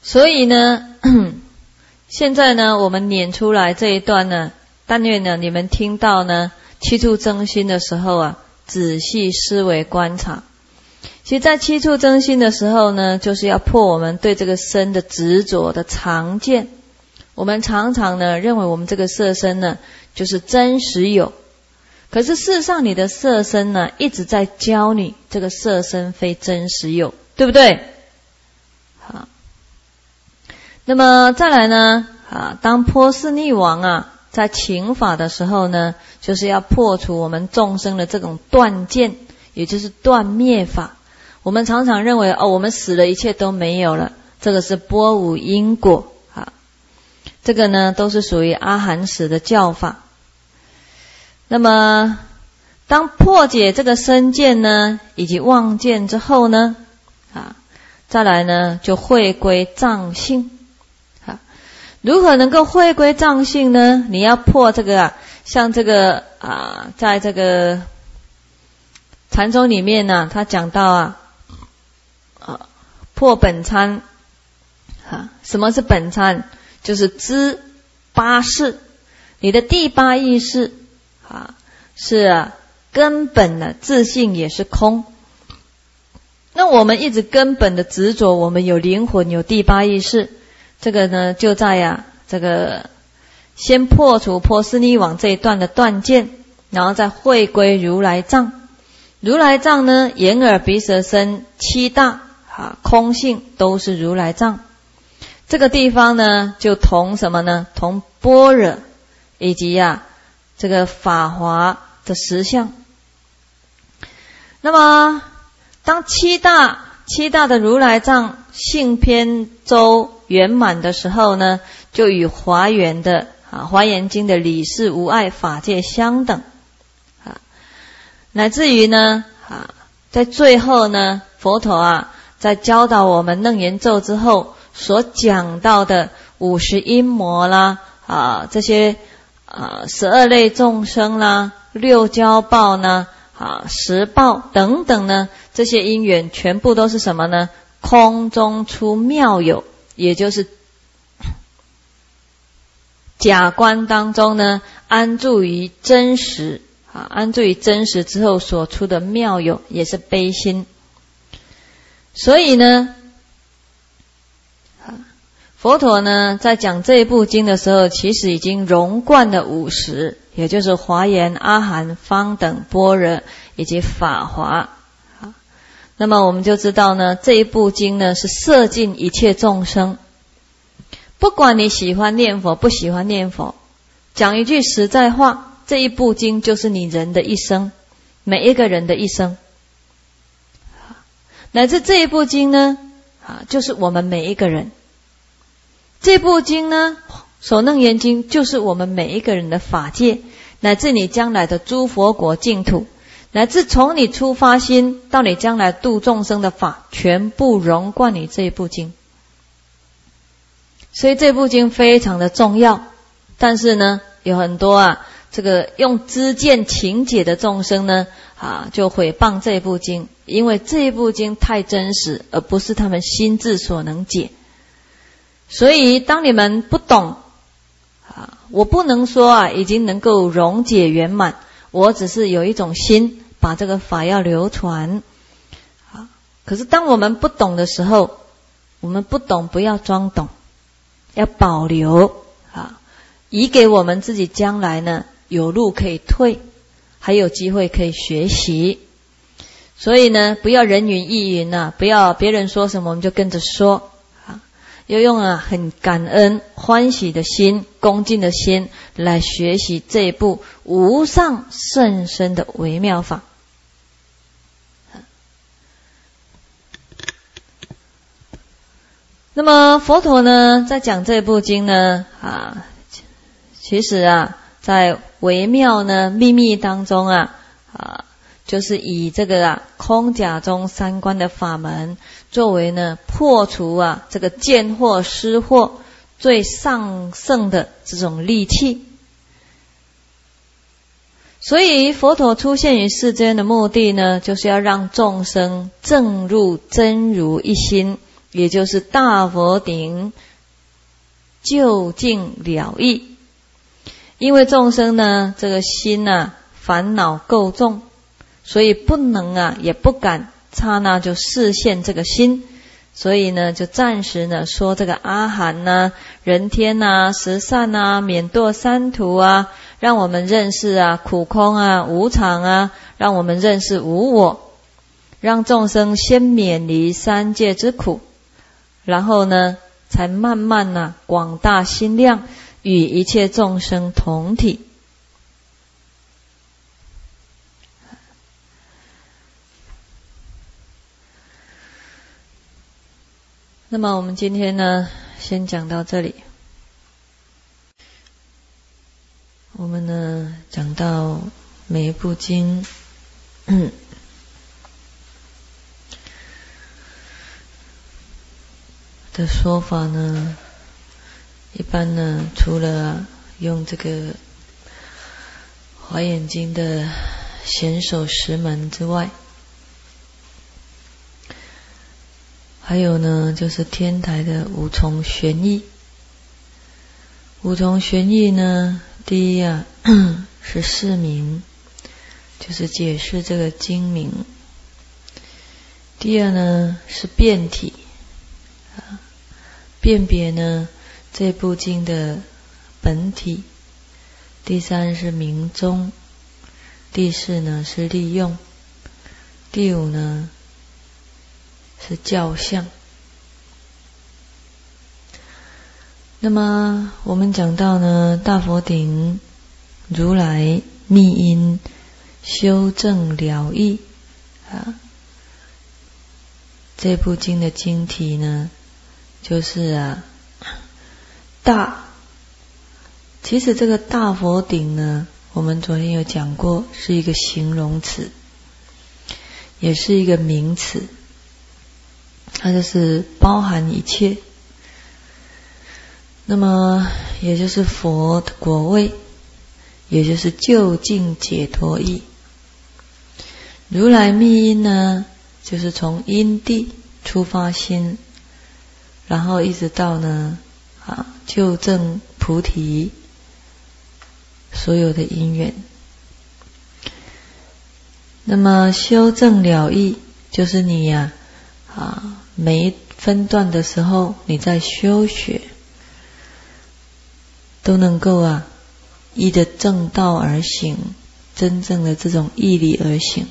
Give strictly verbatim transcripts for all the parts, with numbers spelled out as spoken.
所以呢，现在呢，我们念出来这一段呢，但愿呢，你们听到呢七处征心的时候啊，仔细思维观察。其实在七处征心的时候呢，就是要破我们对这个身的执着的常见。我们常常呢认为我们这个色身呢就是真实有，可是事实上你的色身呢一直在教你这个色身非真实有，对不对？好，那么再来呢，啊，当波斯匿王啊在请法的时候呢，就是要破除我们众生的这种断见，也就是断灭法。我们常常认为哦，我们死了一切都没有了，这个是波无因果啊，这个呢都是属于阿含识的教法。那么当破解这个身见呢以及妄见之后呢，啊，再来呢就回归藏性。啊，如何能够回归藏性呢？你要破这个啊，像这个啊，在这个禅宗里面呢，他讲到啊。啊，破本参啊，什么是本参？就是知八识，你的第八意识啊，是啊，根本的自性也是空。那我们一直根本的执着，我们有灵魂，有第八意识，这个呢，就在呀、啊，这个先破除波斯匿王这一段的断见，然后再回归如来藏。如来藏呢，眼耳鼻舌身七大。啊，空性都是如来藏，这个地方呢，就同什么呢？同般若以及呀、啊、这个法华的实相。那么，当七大七大的如来藏性偏周圆满的时候呢，就与华严的啊华严经的理事无碍法界相等啊，乃至于呢啊，在最后呢，佛陀啊。在教导我们楞严咒之后所讲到的五十阴魔啦啊，这些啊十二类众生啦、六交报呢啊十报等等呢，这些因缘全部都是什么呢？空中出妙有，也就是假观当中呢安住于真实啊，安住于真实之后所出的妙有，也是悲心。所以呢，佛陀呢在讲这一部经的时候，其实已经融贯了五十，也就是华严、阿含、方等、般若以及法华。那么我们就知道呢，这一部经呢是摄尽一切众生，不管你喜欢念佛不喜欢念佛，讲一句实在话，这一部经就是你人的一生，每一个人的一生。乃至这一部经呢，啊，就是我们每一个人。这部经呢，首楞严经就是我们每一个人的法界，乃至你将来的诸佛国净土，乃至从你出发心到你将来度众生的法，全部融贯你这一部经。所以这部经非常的重要，但是呢，有很多啊，这个用知见情解的众生呢，啊，就毁谤这部经。因为这部经太真实，而不是他们心智所能解。所以当你们不懂啊，我不能说啊已经能够溶解圆满，我只是有一种心把这个法要流传啊。可是当我们不懂的时候，我们不懂不要装懂，要保留啊，以给我们自己将来呢有路可以退，还有机会可以学习。所以呢，不要人云亦云啊，不要别人说什么我们就跟着说啊，要用啊很感恩欢喜的心、恭敬的心来学习这一部无上甚深的微妙法。那么佛陀呢，在讲这部经呢啊，其实啊，在微妙呢秘密当中啊啊。就是以这个啊空假中三观的法门作为呢破除啊这个见惑失惑最上乘的这种利器。所以佛陀出现于世间的目的呢，就是要让众生证入真如一心， 也就是大佛顶究竟了义。因为众生呢，这个心啊烦恼够重，所以不能啊，也不敢刹那就示现这个心，所以呢，就暂时呢说这个阿含呐、人天呐、十善啊、免堕三途啊，让我们认识啊苦空啊、无常啊，让我们认识无我，让众生先免离三界之苦，然后呢，才慢慢呐、啊、广大心量，与一切众生同体。那么我们今天呢，先讲到这里。我们呢讲到每一部经，嗯，的说法呢，一般呢，除了、啊、用这个《华严经》的显首十门之外，还有呢，就是天台的五重玄义。五重玄义呢，第一啊是释名，就是解释这个经名；第二呢是辩体，啊，辨别呢这部经的本体；第三是明宗；第四呢是利用；第五呢是教相。那么我们讲到呢，大佛顶如来密因修正了义啊，这部经的经题呢，就是啊大。其实这个大佛顶呢，我们昨天有讲过，是一个形容词，也是一个名词，它就是包含一切。那么也就是佛的果位，也就是究竟解脱义。如来密因呢，就是从因地出发心，然后一直到呢啊究证菩提所有的因缘。那么修正了义，就是你呀 啊, 啊每一分段的时候，你在修学，都能够啊依着正道而行，真正的这种义理而行。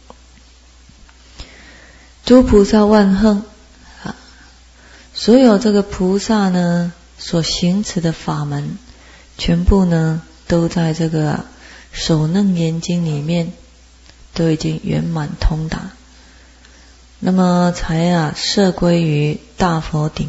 诸菩萨万行啊，所有这个菩萨呢所行持的法门，全部呢都在这个、啊、首楞严经里面都已经圆满通达，那么才啊摄归于大佛顶。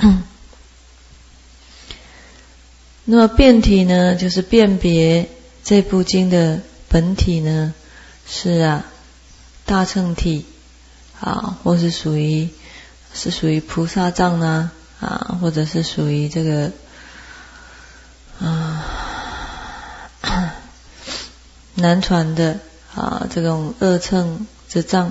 那么辩体呢，就是辨别这部经的本体呢，是啊大乘体啊，或是属于是属于菩萨藏呢啊，或者是属于这个啊南传的啊这种二乘之藏。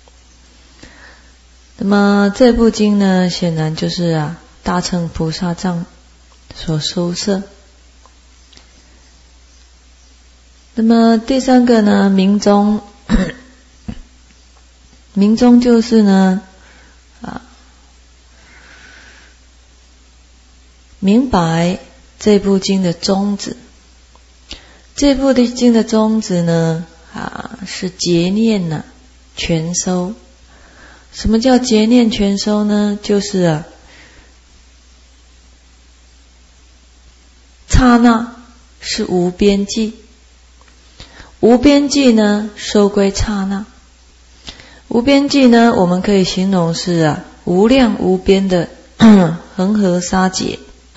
那么这部经呢，显然就是啊大乘菩萨藏所收摄。那么第三个呢，明宗，明宗就是呢啊明白这部经的宗旨。这部的经的宗旨呢啊是结念呢、啊、全收。什么叫结念全收呢？就是啊刹那是无边际，无边际呢收归刹那。无边际呢，我们可以形容是啊无量无边的恒河沙劫。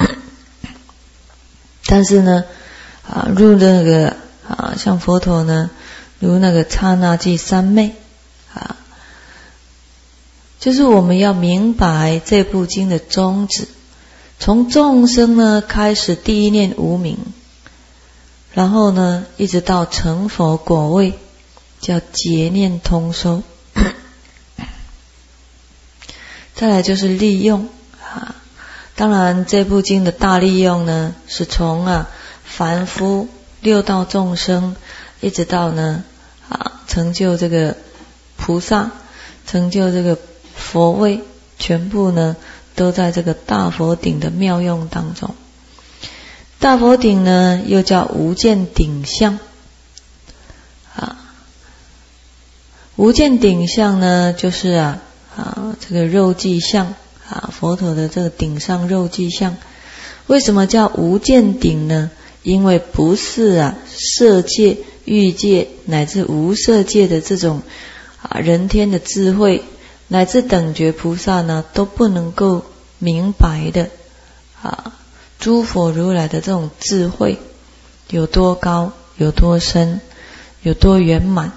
但是呢啊入那个啊像佛陀呢如那个刹那即三昧啊，就是我们要明白这部经的宗旨。从众生呢开始第一念无明，然后呢一直到成佛果位，叫结念通收。 再来就是利用啊。当然这部经的大利用呢，是从啊凡夫六道众生，一直到呢啊成就这个菩萨，成就这个佛位，全部呢都在这个大佛顶的妙用当中。大佛顶呢又叫无见顶相啊，无见顶相呢就是啊啊这个肉髻相啊，佛陀的这个顶上肉髻相。为什么叫无见顶呢？因为不是啊色界、欲界乃至无色界的这种啊人天的智慧，乃至等觉菩萨呢都不能够明白的啊，诸佛如来的这种智慧有多高、有多深、有多圆满。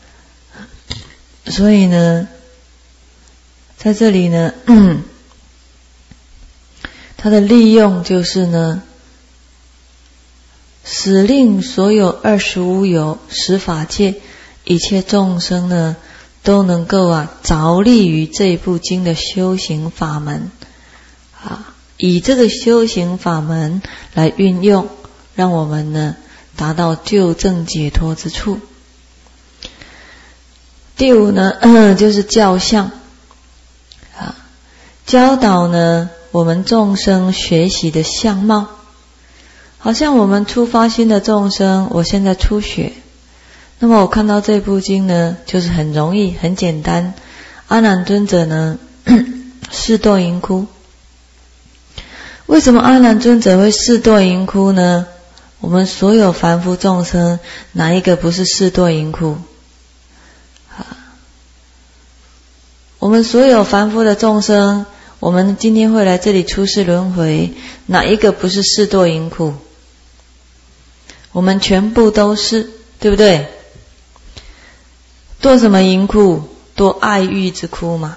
所以呢，在这里呢，它的利用就是呢，使令所有二十无有十法界一切众生呢，都能够啊着力于这一部经的修行法门啊，以这个修行法门来运用，让我们呢达到究证解脱之处。第五呢，呃、就是教相啊，教导呢我们众生学习的相貌。好像我们初发心的众生，我现在初学，那么我看到这部经呢，就是很容易很简单。阿难尊者呢示堕银窟。为什么阿难尊者会示堕银窟呢？我们所有凡夫众生哪一个不是示堕银窟？我们所有凡夫的众生，我们今天会来这里出世轮回，哪一个不是示堕银窟？我们全部都是，对不对？堕什么银窟？堕爱欲之窟嘛。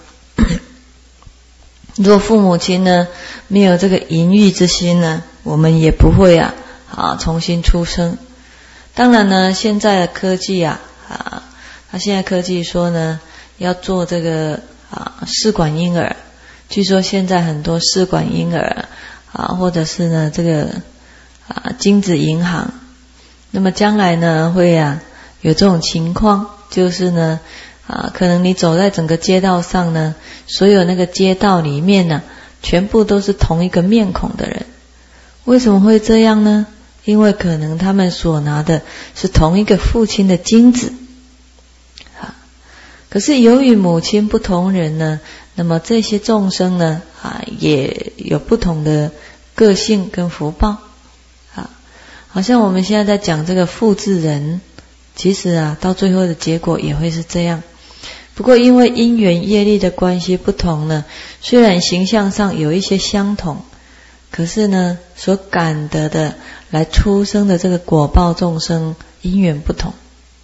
如果父母亲呢没有这个淫欲之心呢，我们也不会啊啊重新出生。当然呢，现在的科技啊啊，他现在科技说呢要做这个啊试管婴儿，据说现在很多试管婴儿啊，或者是呢这个啊精子银行，那么将来呢会啊有这种情况，就是呢啊可能你走在整个街道上呢，所有那个街道里面呢全部都是同一个面孔的人。为什么会这样呢？因为可能他们所拿的是同一个父亲的精子啊，可是由于母亲不同人呢，那么这些众生呢啊也有不同的个性跟福报啊。好像我们现在在讲这个复制人，其实啊到最后的结果也会是这样。不过因为因缘业力的关系不同呢，虽然形象上有一些相同，可是呢所感得的来出生的这个果报众生因缘不同。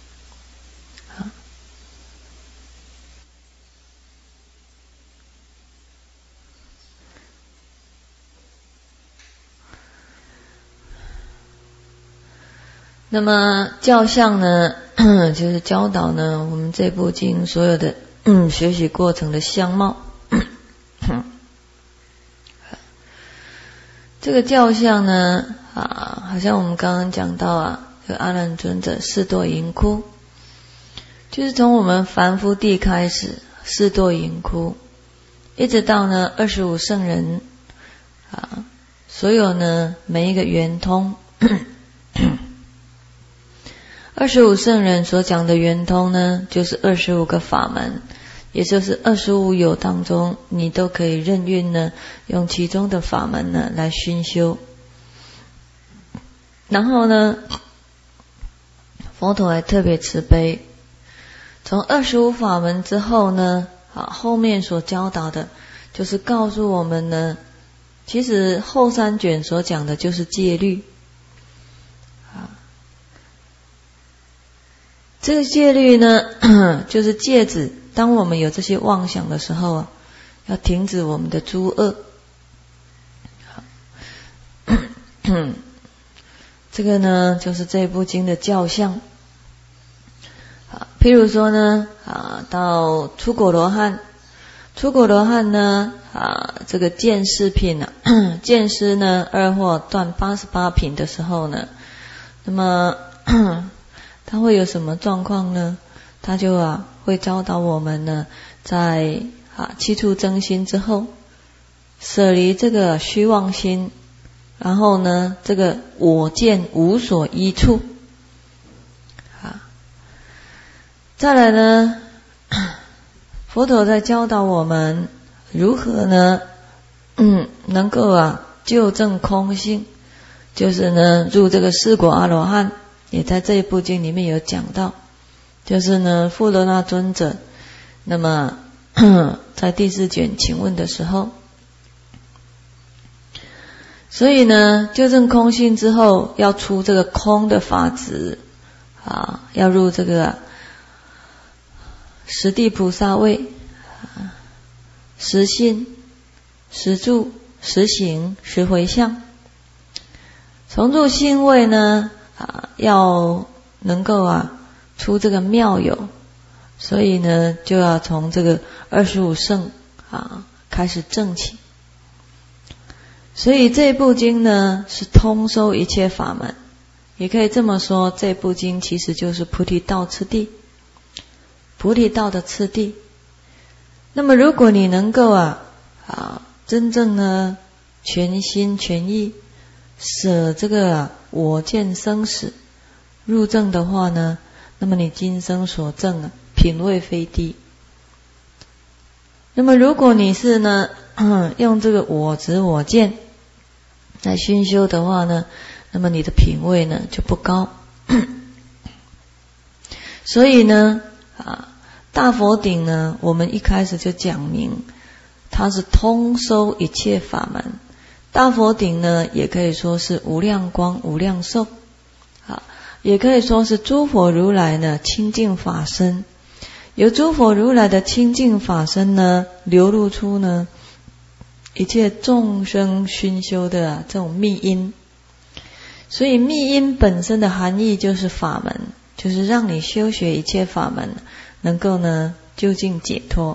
那么教相呢就是教导呢我们这部经所有的、嗯、学习过程的相貌。这个教相呢啊，好像我们刚刚讲到啊，这个阿难尊者示堕银窟，就是从我们凡夫地开始示堕银窟，一直到呢二十五圣人啊，所有呢每一个圆通。二十五圣人所讲的圆通呢，就是二十五个法门，也就是二十五有当中，你都可以任运呢，用其中的法门呢来熏修。然后呢，佛陀还特别慈悲，从二十五法门之后呢，啊，后面所教导的，就是告诉我们呢，其实后三卷所讲的就是戒律。这个戒律呢，就是戒止，当我们有这些妄想的时候啊，要停止我们的诸恶。这个呢，就是这部经的教相。譬如说呢，啊，到初果罗汉， 出果罗汉呢啊，这个见四品呢、啊，见思呢二惑断八十八品的时候呢，那么他会有什么状况呢？他就啊会教导我们呢，在啊七处真心之后，舍离这个虚妄心，然后呢这个我见无所依处啊，再来呢，佛陀在教导我们如何呢，嗯，能够啊究证空性，就是呢入这个四果阿罗汉，也在这一部经里面有讲到，就是呢富罗那尊者，那么在第四卷请问的时候，所以呢究证空性之后，要出这个空的法执啊，要入这个十地菩萨位，十信、十住、十行、十回向。从入心位呢啊，要能够啊出这个妙有，所以呢就要从这个二十五圣啊开始证起。所以这部经呢是通收一切法门，也可以这么说，这部经其实就是菩提道次第，菩提道的次第。那么如果你能够啊啊真正呢全心全意舍这个、啊、我见生死入证的话呢，那么你今生所证啊品位非低。那么如果你是呢用这个我执我见来熏修的话呢，那么你的品位呢就不高。所以呢啊大佛顶呢，我们一开始就讲明，它是通收一切法门。大佛顶呢，也可以说是无量光、无量寿，啊，也可以说是诸佛如来呢清净法身。由诸佛如来的清净法身呢，流露出呢一切众生熏修的、啊、这种密因。所以密因本身的含义就是法门，就是让你修学一切法门，能够呢究竟解脱。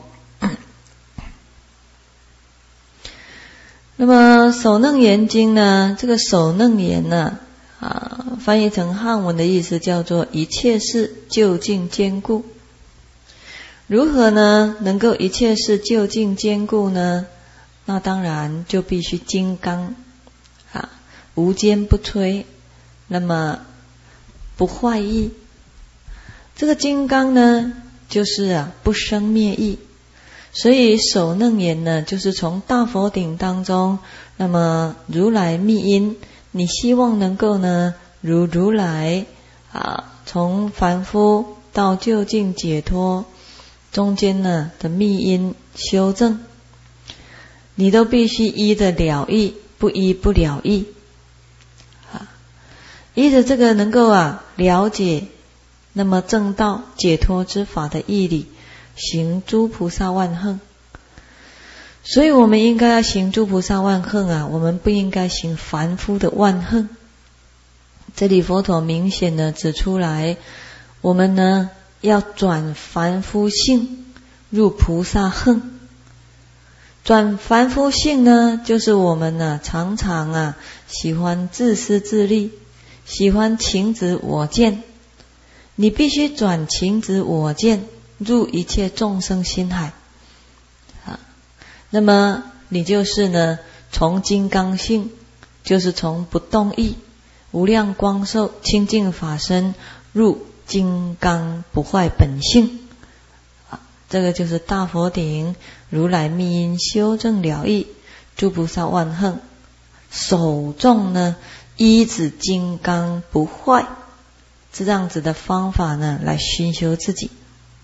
那么首楞严经呢，这个首楞严呢啊，翻译成汉文的意思叫做一切事究竟坚固。如何呢能够一切事究竟坚固呢？那当然就必须金刚啊，无坚不摧，那么不坏意。这个金刚呢就是啊不生灭意。所以首楞严呢，就是从大佛顶当中，那么如来密因，你希望能够呢如如来啊，从凡夫到究竟解脱中间呢的密因修正，你都必须依着了义，不依不了义啊，依着这个能够啊了解那么正道解脱之法的义理，行诸菩萨万行。所以我们应该要行诸菩萨万行啊，我们不应该行凡夫的万行。这里佛陀明显的指出来，我们呢要转凡夫性入菩萨行。转凡夫性呢，就是我们呢常常啊喜欢自私自利，喜欢情执我见。你必须转情执我见入一切众生心海啊，那么你就是呢从金刚性，就是从不动意无量光寿清净法身入金刚不坏本性啊，这个就是大佛顶如来密因修正了义，诸菩萨万行首重呢依止金刚不坏这样子的方法呢来熏修自己。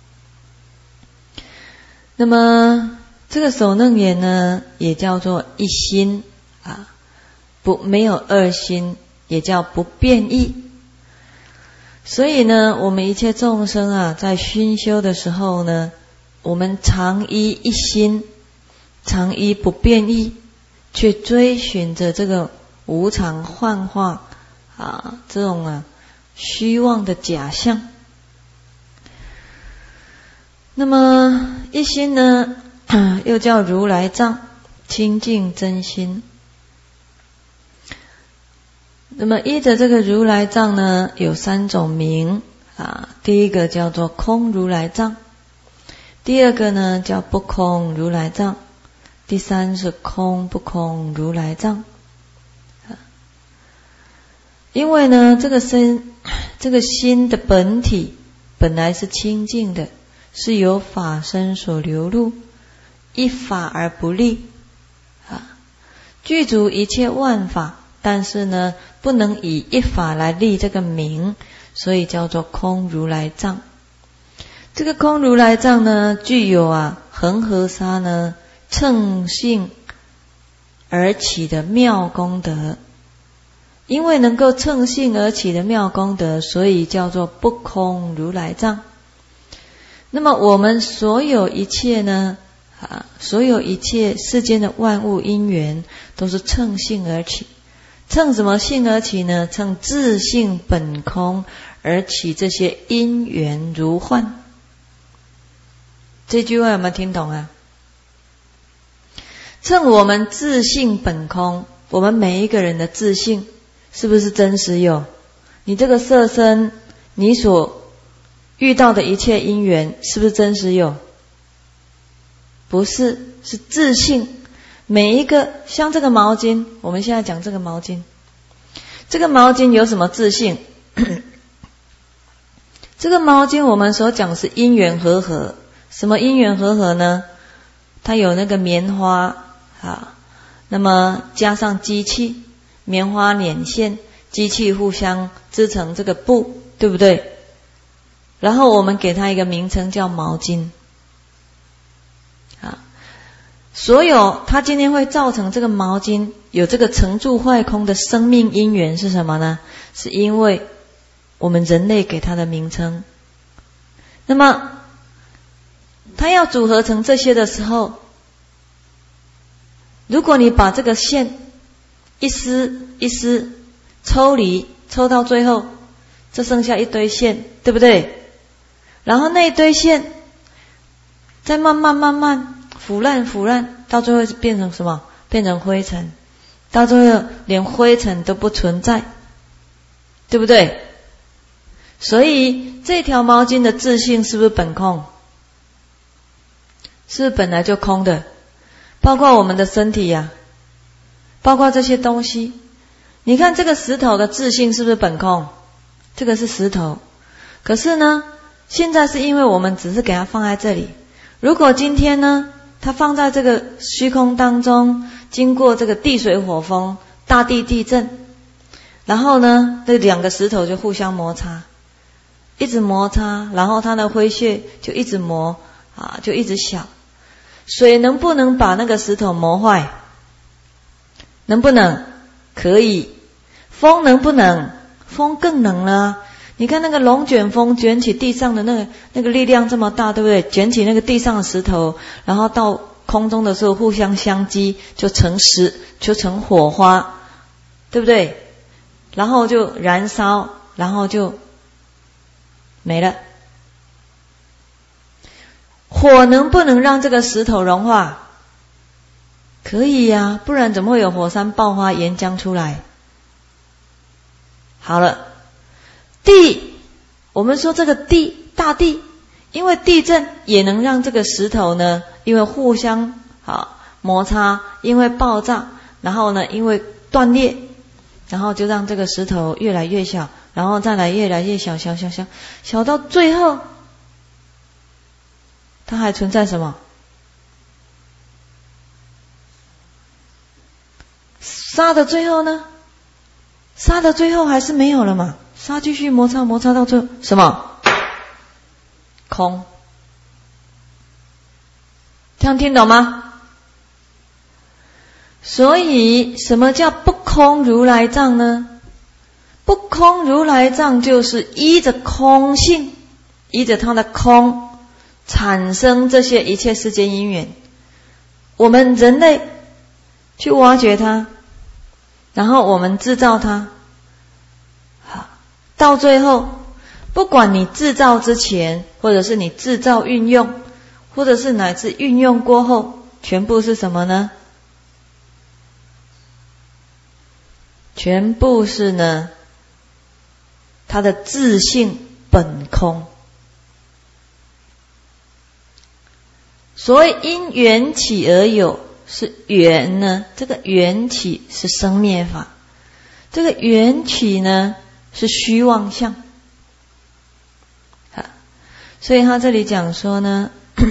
那么这个首楞严呢也叫做一心啊，不没有二心，也叫不变异。所以呢我们一切众生啊在熏修的时候呢，我们常依一心，常依不变异，去追寻着这个无常幻化啊这种啊虚妄的假象。那么一心呢又叫如来藏，清净真心。那么依着这个如来藏呢，有三种名啊。第一个叫做空如来藏，第二个呢叫不空如来藏，第三是空不空如来藏。因为呢，这个身这个心的本体本来是清净的，是由法身所流入，一法而不立啊，具足一切万法，但是呢，不能以一法来立这个名，所以叫做空如来藏。这个空如来藏呢，具有啊恒河沙呢乘性而起的妙功德。因为能够乘性而起的妙功德，所以叫做不空如来藏。那么我们所有一切呢，啊，所有一切世间的万物因缘，都是乘性而起。乘什么性而起呢？乘自性本空而起这些因缘如幻。这句话有没有听懂啊？乘我们自性本空，我们每一个人的自性是不是真实有？你这个色身，你所遇到的一切因缘，是不是真实有？不是，是自性。每一个像这个毛巾，我们现在讲这个毛巾，这个毛巾有什么自性？这个毛巾我们所讲是因缘和合。什么因缘和合呢？它有那个棉花啊，那么加上机器，棉花捻线，机器互相织成这个布，对不对？然后我们给它一个名称叫毛巾啊。所有它今天会造成这个毛巾有这个成住坏空的生命因缘是什么呢？是因为我们人类给它的名称。那么它要组合成这些的时候，如果你把这个线一丝一丝抽离，抽到最后，这剩下一堆线，对不对？然后那一堆线再慢慢慢慢腐烂腐烂，到最后变成什么？变成灰尘，到最后连灰尘都不存在，对不对？所以这条毛巾的自性是不是本空？是不是本来就空的？包括我们的身体呀、啊，包括这些东西。你看这个石头的自性是不是本空？这个是石头，可是呢，现在是因为我们只是给它放在这里。如果今天呢，它放在这个虚空当中，经过这个地水火风、大地地震，然后呢，这两个石头就互相摩擦，一直摩擦，然后它的灰屑就一直磨啊，就一直小。水能不能把那个石头磨坏？能不能？可以。风能不能？风更能了啊。你看那个龙卷风卷起地上的那个那个力量这么大，对不对？卷起那个地上的石头，然后到空中的时候互相相击，就成石，就成火花，对不对？然后就燃烧，然后就没了。火能不能让这个石头融化？可以呀、啊，不然怎么会有火山爆发、岩浆出来？好了，地，我们说这个地，大地，因为地震也能让这个石头呢，因为互相啊摩擦，因为爆炸，然后呢，因为断裂，然后就让这个石头越来越小，然后再来越来越小，小小小，小到最后。它还存在什么？沙的最后呢？沙的最后还是没有了嘛？沙继续摩擦摩擦到最后什么？空。这样听懂吗？所以什么叫不空如来藏呢？不空如来藏就是依着空性，依着它的空产生这些一切世间因缘，我们人类去挖掘它，然后我们制造它，到最后不管你制造之前或者是你制造运用， 或者是乃至运用过后，全部是什么呢？全部是呢，它的自性本空。所谓因缘起而有，是缘呢，这个缘起是生灭法，这个缘起呢是虚妄相。所以他这里讲说呢，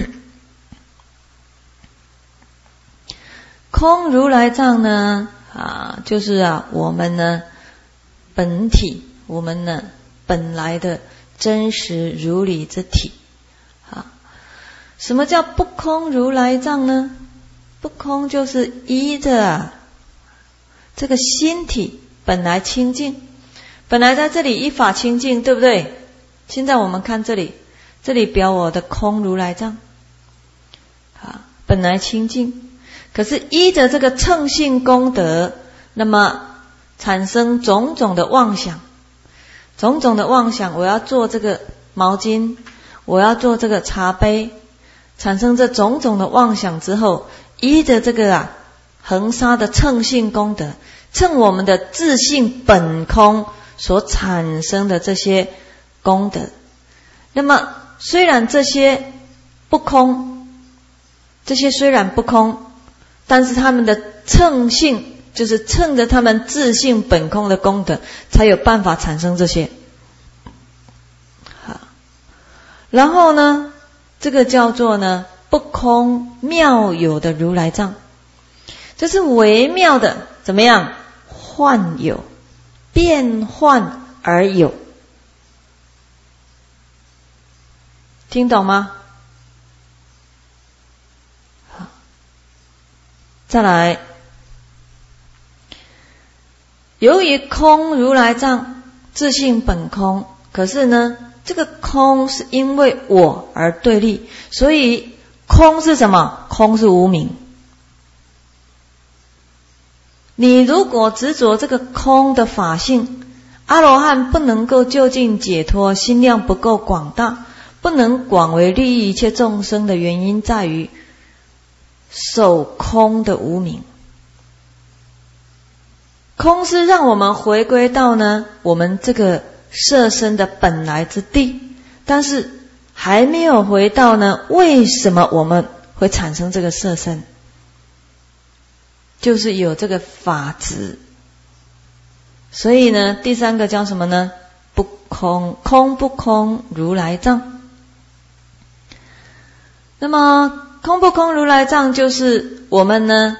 空如来藏呢，啊，就是啊，我们呢本体，我们呢本来的真实如理之体。啊，什么叫不空如来藏呢？不空就是依着啊这个心体本来清净，本来在这里依法清净，对不对？现在我们看这里。这里表我的空如来藏，啊，本来清净，可是依着这个乘性功德，那么产生种种的妄想，种种的妄想，我要做这个毛巾，我要做这个茶杯，产生这种种的妄想之后，依着这个啊恒沙的乘性功德，乘我们的自性本空所产生的这些功德，那么虽然这些不空，这些虽然不空，但是他们的乘性，就是乘着他们自性本空的功德，才有办法产生这些。好，然后呢，这个叫做呢不空妙有的如来藏，这是微妙的怎么样？幻有，变幻而有。听懂吗？好，再来，由于空如来藏自性本空，可是呢，这个空是因为我而对立，所以空是什么？空是无明。你如果执着这个空的法性，阿罗汉不能够究竟解脱，心量不够广大，不能广为利益一切众生的原因在于守空的无明。空是让我们回归到呢我们这个色身的本来之地，但是还没有回到呢为什么我们会产生这个色身，就是有这个法执。所以呢第三个叫什么呢？不空，空不空如来藏。那么空不空如来藏就是我们呢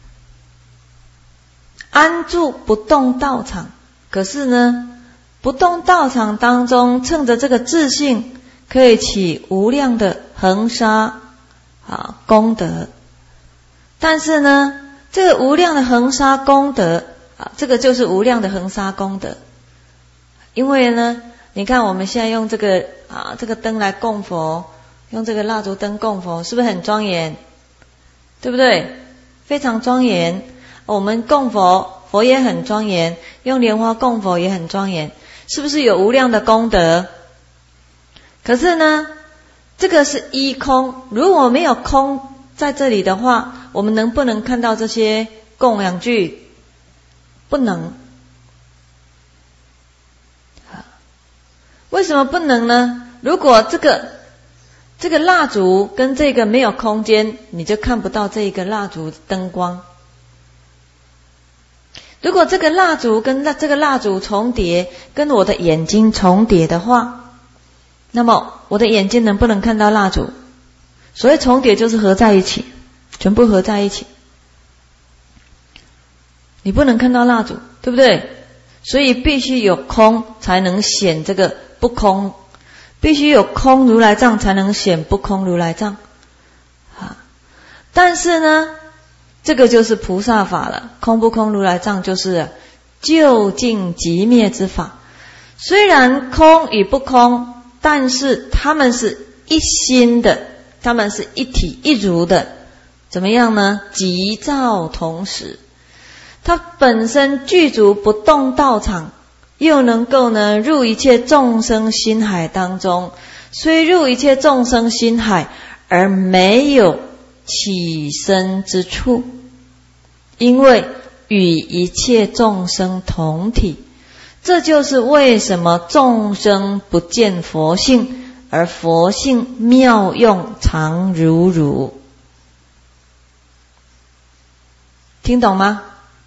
安住不动道场，可是呢不动道场当中趁着这个自性可以起无量的恒沙啊功德，但是呢这个无量的恒沙功德啊，这个就是无量的恒沙功德。因为呢你看我们现在用这个啊这个灯来供佛，用这个蜡烛灯供佛，是不是很庄严？对不对？非常庄严。我们供佛，佛也很庄严，用莲花供佛也很庄严，是不是有无量的功德？可是呢这个是依空，如果没有空在这里的话，我们能不能看到这些供养具？不能。为什么不能呢？如果这个这个蜡烛跟这个没有空间，你就看不到这个蜡烛灯光。如果这个蜡烛跟这个蜡烛重叠，跟我的眼睛重叠的话，那么我的眼睛能不能看到蜡烛？所谓重叠就是合在一起，全部合在一起，你不能看到蜡烛，对不对？所以必须有空才能显这个不空，必须有空如来藏才能显不空如来藏啊。但是呢这个就是菩萨法了，空不空如来藏就是究竟寂灭之法。虽然空与不空，但是他们是一心的，他们是一体一如的。怎么样呢？即照同时，它本身具足不动道场，又能够呢入一切众生心海当中，虽入一切众生心海， 而没有起身之处，因为与一切众生同体。这就是为什么众生不见佛性，而佛性妙用常如如。听懂吗？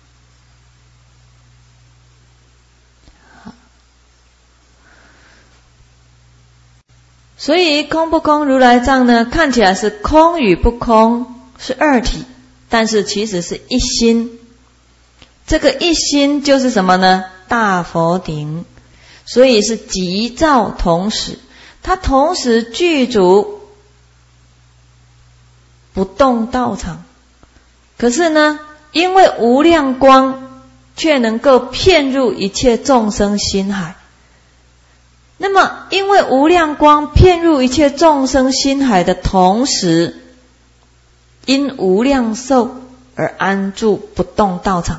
所以空不空如来藏呢，看起来是空与不空是二体，但是其实是一心。这个一心就是什么呢？大佛顶。所以是即照同时，它同时具足不动道场。可是呢，因为无量光却能够遍入一切众生心海。那么因为无量光遍入一切众生心海的同时，因无量寿而安住不动道场。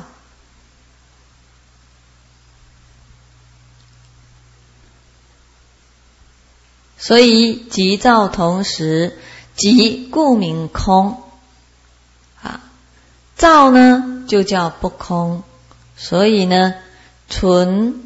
所以即照同时，即故名空啊。照呢就叫不空，所以呢存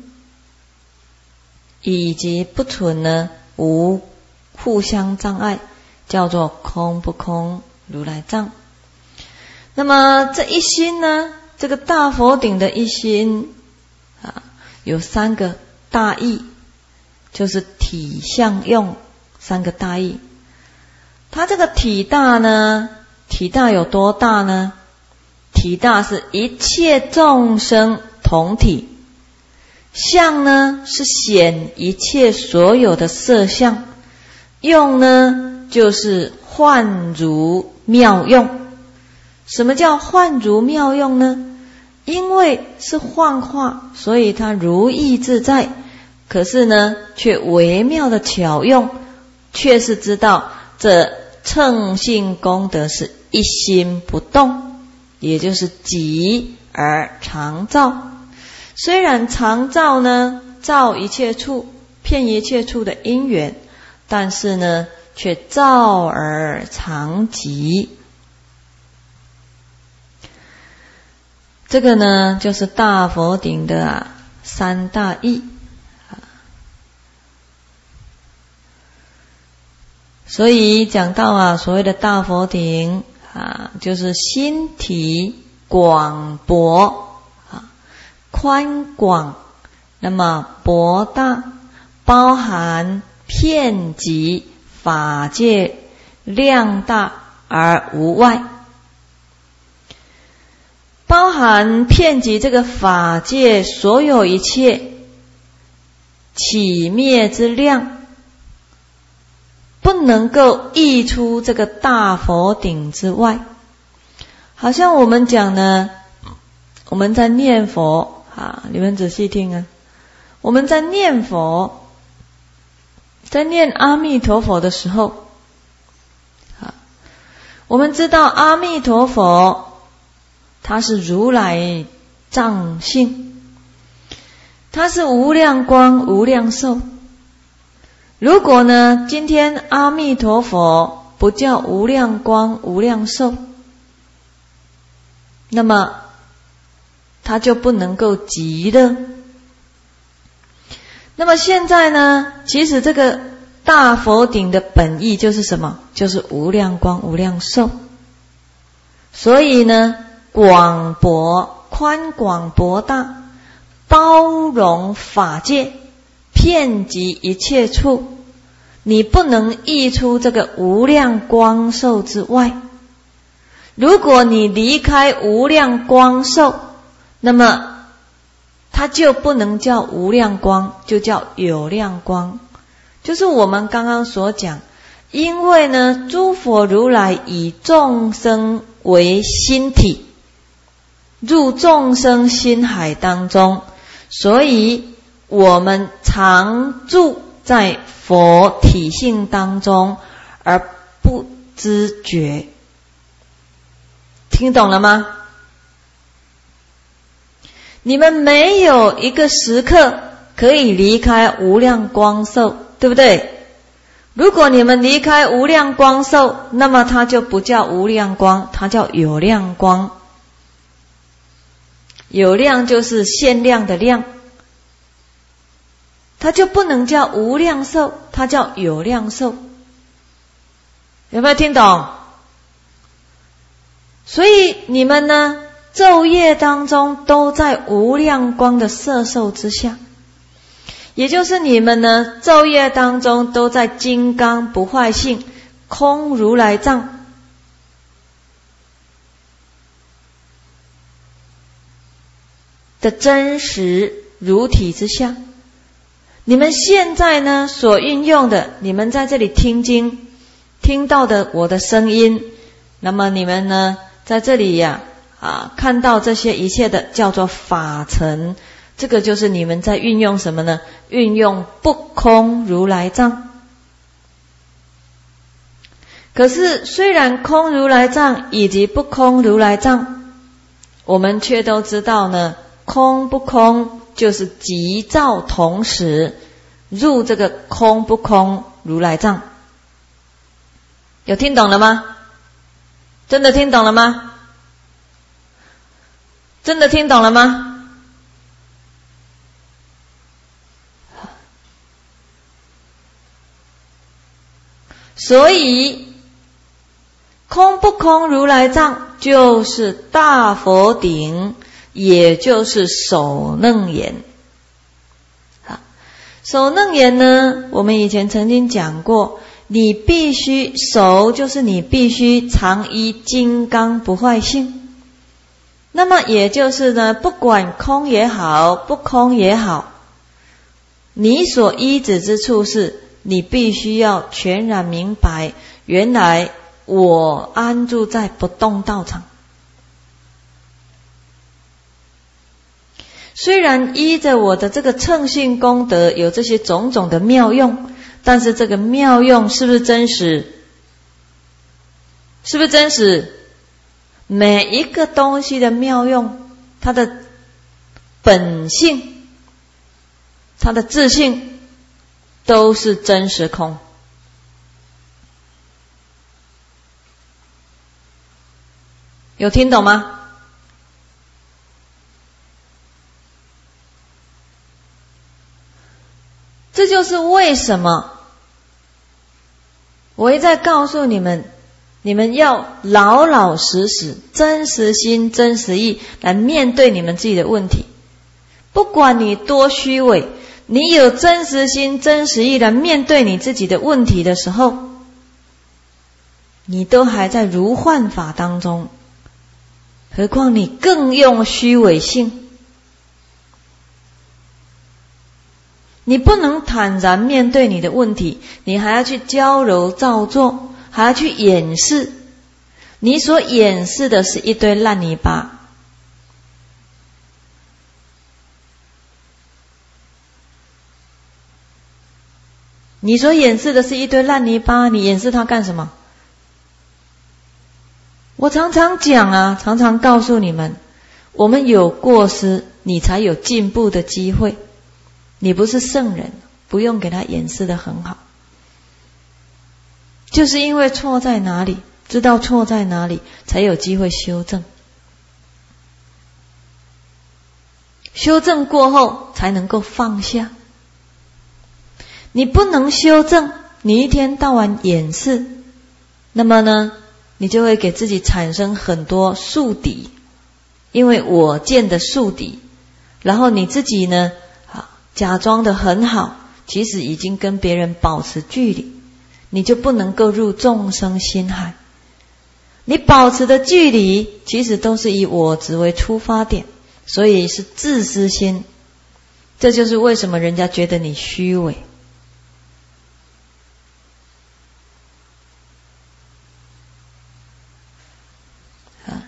以及不存呢无互相障碍，叫做空不空如来藏。那么这一心呢，这个大佛顶的一心啊，有三个大义，就是体相用三个大义。它这个体大呢，体大有多大呢？体大是一切众生同体，相呢是显一切所有的色相，用呢就是幻如妙用。什么叫幻如妙用呢？因为是幻化，所以它如意自在，可是呢却微妙的巧用，却是知道这乘性功德是一心不动，也就是即而常照。虽然常照呢，照一切处，遍一切处的因缘，但是呢却照而常即。这个呢就是大佛顶的啊三大义。所以讲到啊，所谓的大佛顶啊，就是心体广博啊，宽广，那么博大，包含遍及法界，量大而无外。包含遍及这个法界所有一切起灭之量，不能够溢出这个大佛顶之外。好像我们讲呢，我们在念佛啊，你们仔细听啊，我们在念佛，在念阿弥陀佛的时候啊，我们知道阿弥陀佛它是如来藏性，它是无量光无量寿。如果呢今天阿弥陀佛不叫无量光无量寿，那么它就不能够极乐。那么现在呢，其实这个大佛顶的本意就是什么？就是无量光无量寿。所以呢广博，宽广博大，包容法界，遍及一切处，你不能溢出这个无量光寿之外。如果你离开无量光寿，那么它就不能叫无量光，就叫有量光。就是我们刚刚所讲，因为呢诸佛如来以众生为心体，入众生心海当中，所以我们常住在佛体性当中而不知觉。听懂了吗？你们没有一个时刻可以离开无量光寿，对不对？ 如果你们离开无量光寿，那么它就不叫无量光，它叫有量光。有量就是限量的量，它就不能叫无量寿，它叫有量寿。有没有听懂？所以你们呢，昼夜当中都在无量光的摄受之下，也就是你们呢，昼夜当中都在金刚不坏性空如来藏的真实如体之下。你们现在呢所运用的，你们在这里听经听到的我的声音，那么你们呢在这里呀啊看到这些一切的叫做法尘，这个就是你们在运用什么呢？运用不空如来藏。可是虽然空如来藏以及不空如来藏，我们却都知道呢，空不空就是即照同时入这个空不空如来藏。有听懂了吗？真的听懂了吗？真的听懂了吗？所以空不空如来藏就是大佛顶，也就是首楞严。首楞严呢，我们以前曾经讲过，你必须首就是你必须常依金刚不坏性。那么也就是呢，不管空也好，不空也好，你所依止之处是你必须要全然明白，原来我安住在不动道场。虽然依着我的这个乘性功德有这些种种的妙用，但是这个妙用是不是真实？是不是真实？每一个东西的妙用，它的本性，它的自性都是真实空。有听懂吗？这就是为什么我一再告诉你们，你们要老老实实、真实心、真实意来面对你们自己的问题。不管你多虚伪，你有真实心、真实意来面对你自己的问题的时候，你都还在如幻法当中，何况你更用虚伪性。你不能坦然面对你的问题，你还要去娇柔造作，还要去掩饰。你所掩饰的是一堆烂泥巴。你所掩饰的是一堆烂泥巴，你掩饰它干什么？我常常讲啊，常常告诉你们，我们有过失，你才有进步的机会。你不是圣人，不用给他掩饰得很好。就是因为错在哪里，知道错在哪里，才有机会修正。修正过后，才能够放下。你不能修正，你一天到晚掩饰，那么呢，你就会给自己产生很多宿敌，因为我见的宿敌，然后你自己呢，假装得很好，其实已经跟别人保持距离，你就不能够入众生心海。你保持的距离，其实都是以我执为出发点，所以是自私心。这就是为什么人家觉得你虚伪。啊，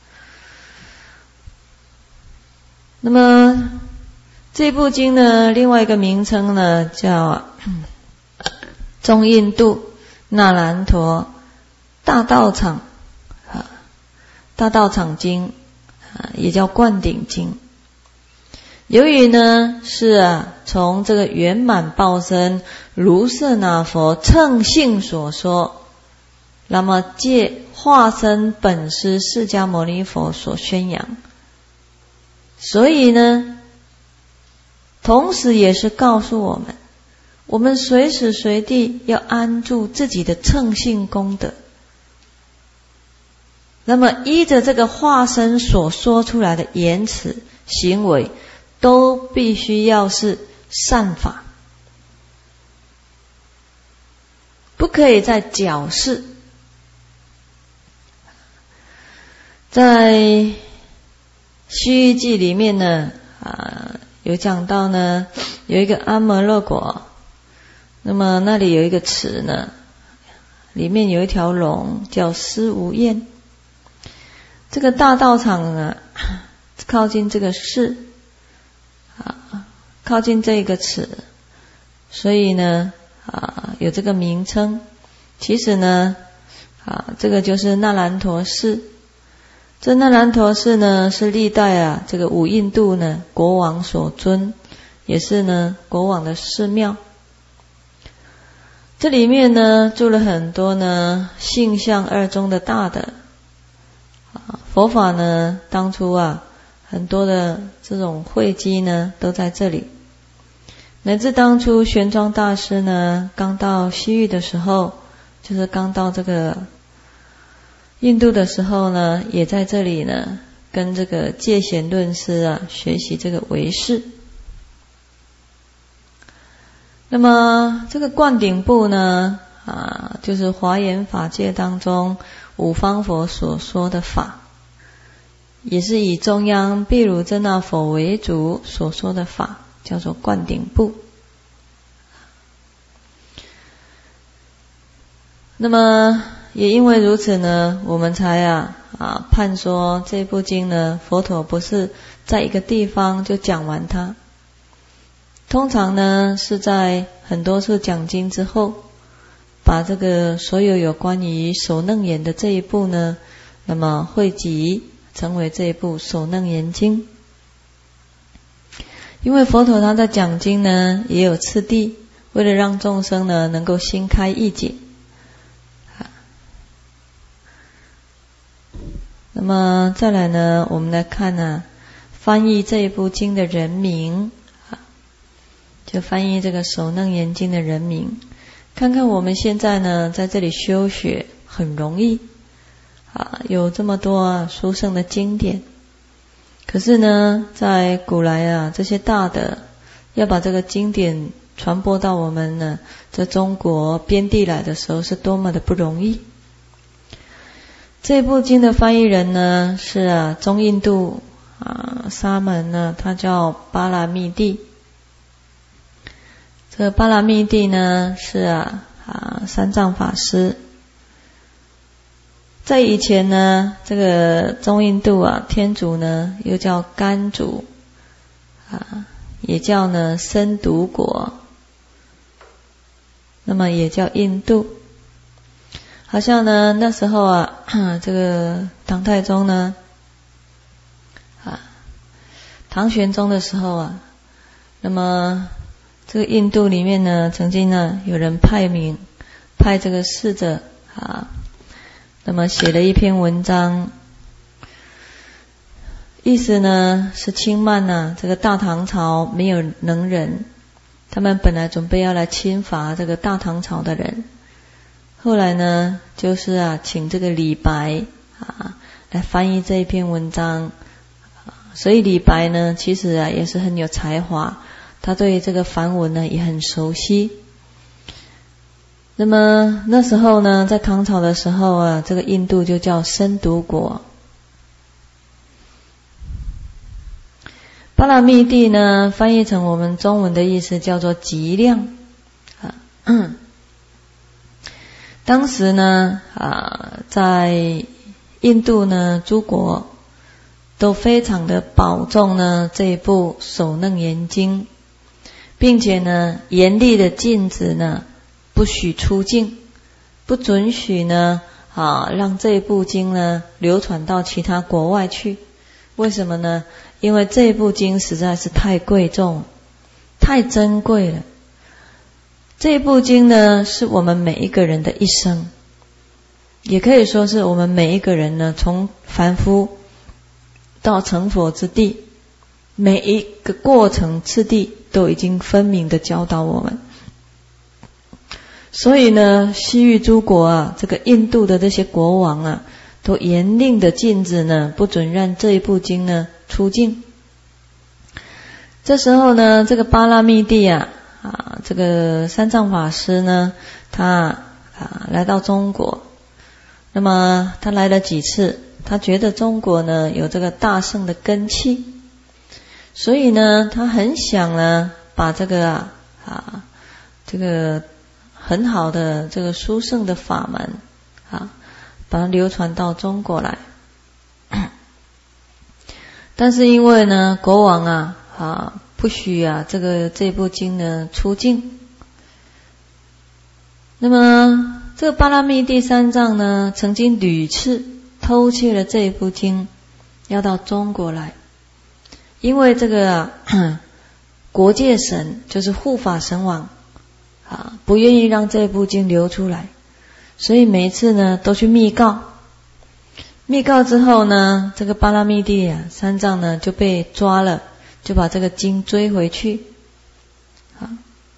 那么这部经呢，另外一个名称呢叫中印度那兰陀大道场大道场经，也叫灌顶经。 由于呢是啊从这个圆满报身如是那佛乘性所说，那么借化身本师释迦牟尼佛所宣扬，所以呢同时也是告诉我们，我们随时随地要安住自己的乘性功德。那么依着这个化身所说出来的言辞行为，都必须要是善法，不可以再矫饰。在《西域记》里面呢，啊，有讲到呢，有一个阿摩罗国，那么那里有一个池呢，里面有一条龙叫施无厌。这个大道场呢，靠近这个寺，啊，靠近这个池，所以呢，啊，有这个名称。其实呢，啊，这个就是那兰陀寺。这那兰陀寺呢，是历代啊这个五印度呢国王所尊，也是呢国王的寺庙。这里面呢住了很多呢性相二宗的大德。啊，佛法呢，当初啊，很多的这种会稽呢，都在这里。乃至当初玄奘大师呢，刚到西域的时候，就是刚到这个印度的时候呢，也在这里呢，跟这个戒贤论师啊，学习这个唯识。那么这个灌顶部呢，啊，就是华严法界当中五方佛所说的法，也是以中央毗卢遮那佛为主所说的法，叫做灌顶部。那么也因为如此呢，我们才啊啊判说这部经呢，佛陀不是在一个地方就讲完它，通常呢是在很多次讲经之后，把这个所有有关于首楞严的这一部呢，那么汇集成为这一部首楞严经。因为佛陀他在讲经呢也有次第，为了让众生呢能够心开意解。那么再来呢，我们来看呢，翻译这一部经的人名，就翻译这个首楞严经的人名。看看我们现在呢，在这里修学很容易啊，有这么多啊殊胜的经典。可是呢，在古来啊，这些大德要把这个经典传播到我们呢这中国边地来的时候，是多么的不容易。这部经的翻译人呢，是啊中印度啊沙门呢，他叫巴拉密帝。这个巴拉密帝呢是啊啊三藏法师。在以前呢，这个中印度啊天竺呢又叫甘竺啊，也叫呢僧毒国，那么也叫印度。好像呢那时候啊这个唐太宗呢啊唐玄宗的时候啊，那么这个印度里面呢，曾经呢有人派名派这个侍者啊，那么写了一篇文章，意思呢是轻慢呢这个大唐朝没有能人，他们本来准备要来侵伐这个大唐朝的人，后来呢就是啊请这个李白啊来翻译这一篇文章，所以李白呢其实啊也是很有才华，他对这个梵文呢也很熟悉。那么那时候呢，在唐朝的时候啊，这个印度就叫僧毒国。巴拉密帝呢，翻译成我们中文的意思叫做极量啊。当时呢啊，在印度呢，诸国都非常的保重呢这一部首楞严经，并且呢严厉的禁止呢不许出境，不准许呢啊让这一部经呢流传到其他国外去。为什么呢？ 因为这部经实在是太贵重，太珍贵了。这部经呢，是我们每一个人的一生，也可以说是我们每一个人呢，从凡夫到成佛之地，每一个过程次第都已经分明的教导我们。所以呢，西域诸国啊，这个印度的这些国王啊，都严令的禁止呢，不准让这一部经呢出境。这时候呢，这个巴拉密帝啊，啊，这个三藏法师呢，他啊来到中国。那么他来了几次，他觉得中国呢有这个大圣的根器，所以呢，他很想呢把这个啊啊这个很好的这个殊胜的法门啊，把它流传到中国来。但是因为呢，国王啊啊不许啊这个这部经呢出境。那么这个巴拉密第三藏呢，曾经屡次偷窃了这一部经，要到中国来。因为这个啊国界神就是护法神王啊，不愿意让这部经流出来，所以每一次呢都去密告。密告之后呢，这个巴拉密帝啊三藏呢就被抓了，就把这个经追回去。啊，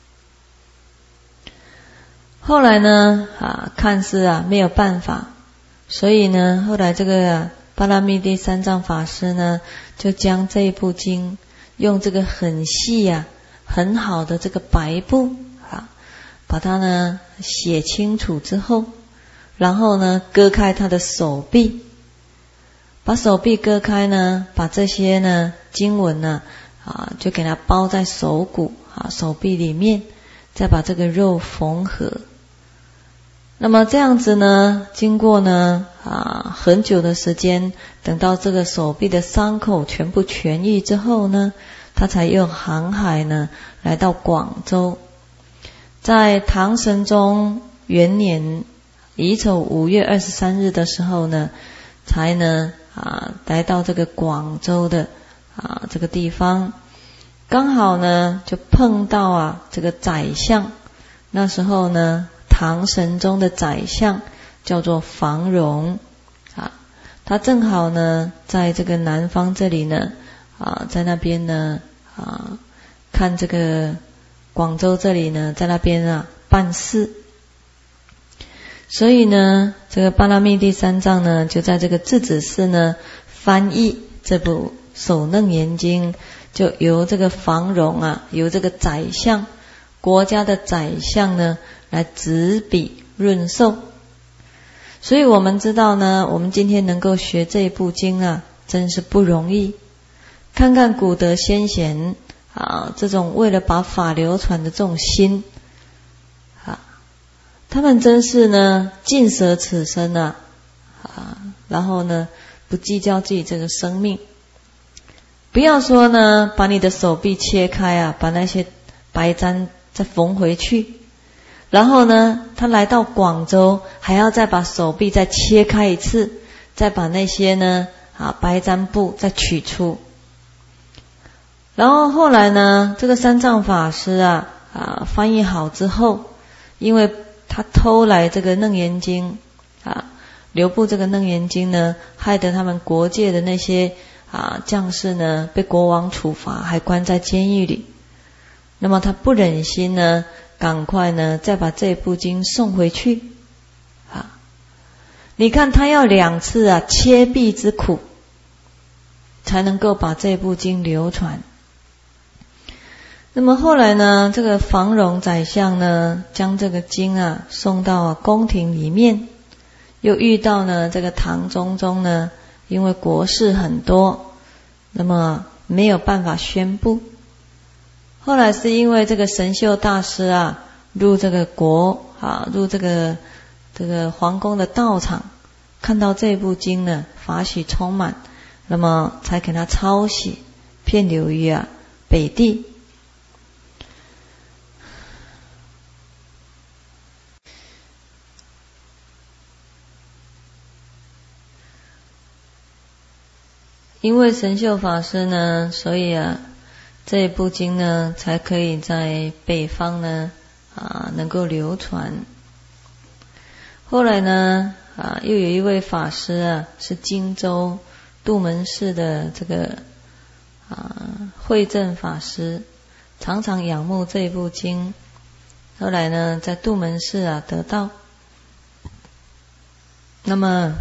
后来呢啊看似啊没有办法，所以呢后来这个、啊、巴拉密帝三藏法师呢就将这一部经用这个很细啊很好的这个白布啊，把它呢写清楚之后，然后呢割开他的手臂，把手臂割开呢，把这些呢经文呢啊就给它包在手骨啊手臂里面，再把这个肉缝合。那么这样子呢，经过呢啊很久的时间，等到这个手臂的伤口全部痊愈之后呢，他才又航海呢来到广州。在唐神宗元年乙丑五月二十三日的时候呢，才呢啊来到这个广州的啊这个地方，刚好呢就碰到啊这个宰相。那时候呢唐神宗的宰相叫做房荣啊，他正好呢在这个南方这里呢啊在那边呢啊看这个广州这里呢在那边啊办事。所以呢这个巴拉密第三藏呢就在这个智子寺呢翻译这部首楞严经，就由这个房荣啊由这个宰相国家的宰相呢来执笔润授。所以我们知道呢，我们今天能够学这部经啊真是不容易。看看古德先贤啊，这种为了把法流传的这种心啊，他们真是呢尽舍此生啊啊，然后呢不计较自己这个生命。不要说呢把你的手臂切开啊，把那些白簪再缝回去，然后呢他来到广州还要再把手臂再切开一次，再把那些呢啊白簪布再取出。然后后来呢这个三藏法师啊啊翻译好之后，因为他偷来这个楞严经啊，留步这个楞严经呢，害得他们国界的那些啊将士呢被国王处罚，还关在监狱里。那么他不忍心呢赶快呢再把这部经送回去啊！你看他要两次啊切臂之苦，才能够把这部经流传。那么后来呢这个房荣宰相呢将这个经啊送到啊宫廷里面，又遇到呢这个唐中宗呢因为国事很多，那么没有办法宣布。后来是因为这个神秀大师啊入这个国啊入这个这个皇宫的道场，看到这部经呢法喜充满，那么才给他抄写，遍流于啊北地。 因为神秀法师呢，所以啊，这一部经呢，才可以在北方呢啊能够流传。后来呢啊，又有一位法师啊，是荆州杜门寺的这个啊慧正法师，常常仰慕这一部经。后来呢，在杜门寺啊得道。那么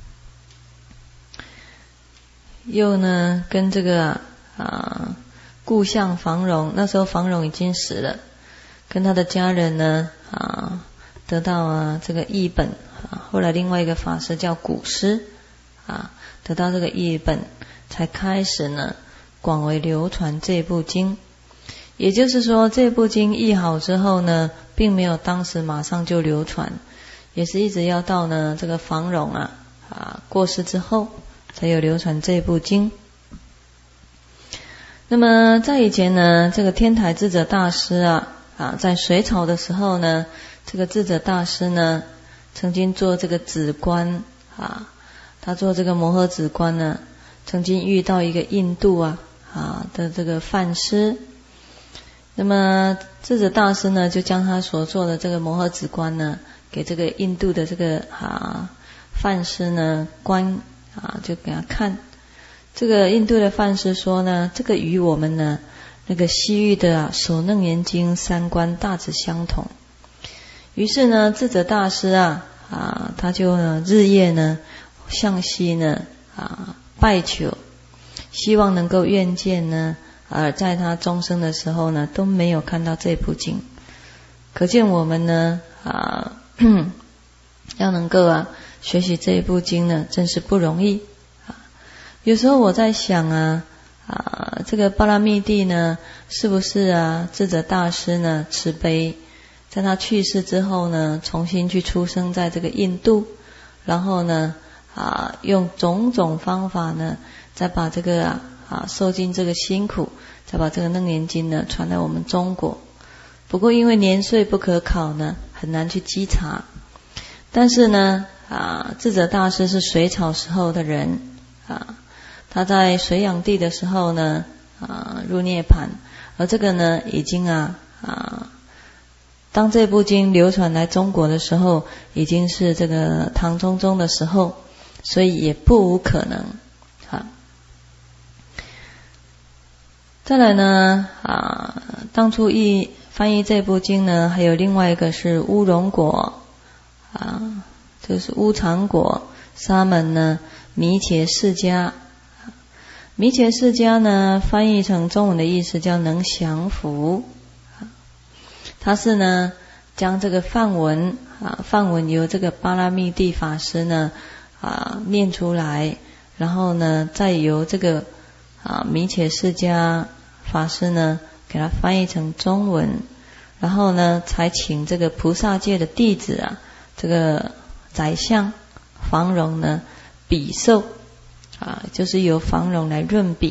又呢跟这个啊故乡房荣，那时候房荣已经死了，跟他的家人呢啊得到啊这个译本啊，后来另外一个法师叫古师啊，得到这个译本，才开始呢广为流传这部经。也就是说，这部经译好之后呢，并没有当时马上就流传，也是一直要到呢这个房荣啊啊过世之后，才有流传这部经。那么在以前呢，这个天台智者大师啊啊，在隋朝的时候呢，这个智者大师呢，曾经做这个止观啊，他做这个摩诃止观呢，曾经遇到一个印度啊啊的这个梵师。那么智者大师呢，就将他所做的这个摩诃止观呢，给这个印度的这个啊梵师呢观啊，就给他看。这个印度的梵师说呢，这个与我们呢那个西域的啊首楞严经三观大致相同。于是呢，智者大师啊啊，他就呢日夜呢向西呢啊拜求，希望能够愿见呢。而在他终生的时候呢，都没有看到这部经，可见我们呢啊，要能够啊学习这一部经呢，真是不容易啊。有时候我在想啊啊，这个巴拉密帝呢，是不是啊智者大师呢慈悲，在他去世之后呢，重新去出生在这个印度，然后呢啊用种种方法呢，再把这个啊。啊，受尽这个辛苦，再把这个楞严经呢传到我们中国。不过因为年岁不可考呢，很难去稽查。但是呢，啊，智者大师是隋朝时候的人啊，他在隋炀帝的时候呢，啊，入涅盘，而这个呢，已经啊啊，当这部经流传来中国的时候，已经是这个唐中宗的时候，所以也不无可能啊。再来呢啊，当初译翻译这部经呢，还有另外一个是乌荣果啊，就是乌长果沙门呢弥伽释迦。弥伽释迦呢翻译成中文的意思叫能降伏，他是呢将这个梵文啊，梵文由这个巴拉密帝法师呢啊念出来，然后呢再由这个啊弥伽释迦法师呢给他翻译成中文，然后呢才请这个菩萨界的弟子啊，这个宰相房荣呢笔授啊，就是由房荣来润笔。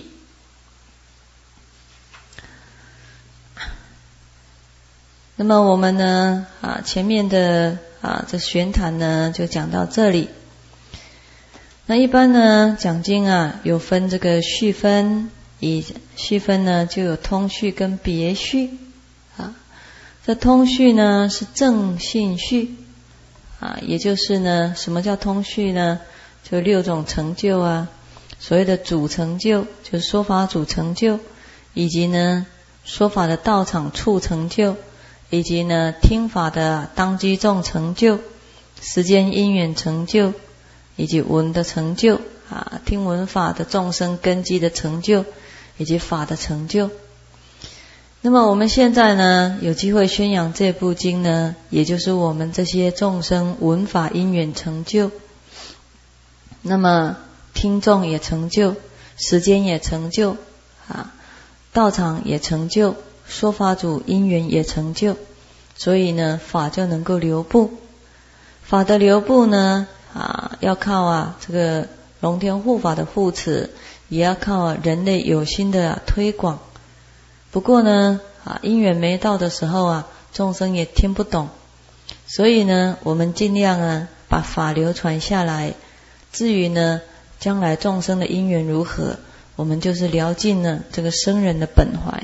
那么我们呢啊前面的啊这玄谈呢就讲到这里。那一般呢讲经啊有分这个序分，以序分呢就有通序跟别序啊。这通序呢是正信序啊，也就是呢什么叫通序呢？就六种成就啊，所谓的主成就就是说法主成就，以及呢说法的道场处成就，以及呢听法的当机众成就，时间因缘成就，以及闻的成就啊，听闻法的众生根基的成就，以及法的成就。那么我们现在呢有机会宣扬这部经呢，也就是我们这些众生闻法因缘成就，那么听众也成就，时间也成就啊，道场也成就，说法主因缘也成就，所以呢法就能够流布。法的流布呢啊，要靠啊这个龙天护法的护持，也要靠啊人类有心的、啊、推广。不过呢啊因缘没到的时候啊，众生也听不懂，所以呢我们尽量啊把法流传下来。至于呢将来众生的因缘如何，我们就是聊尽了这个僧人的本怀。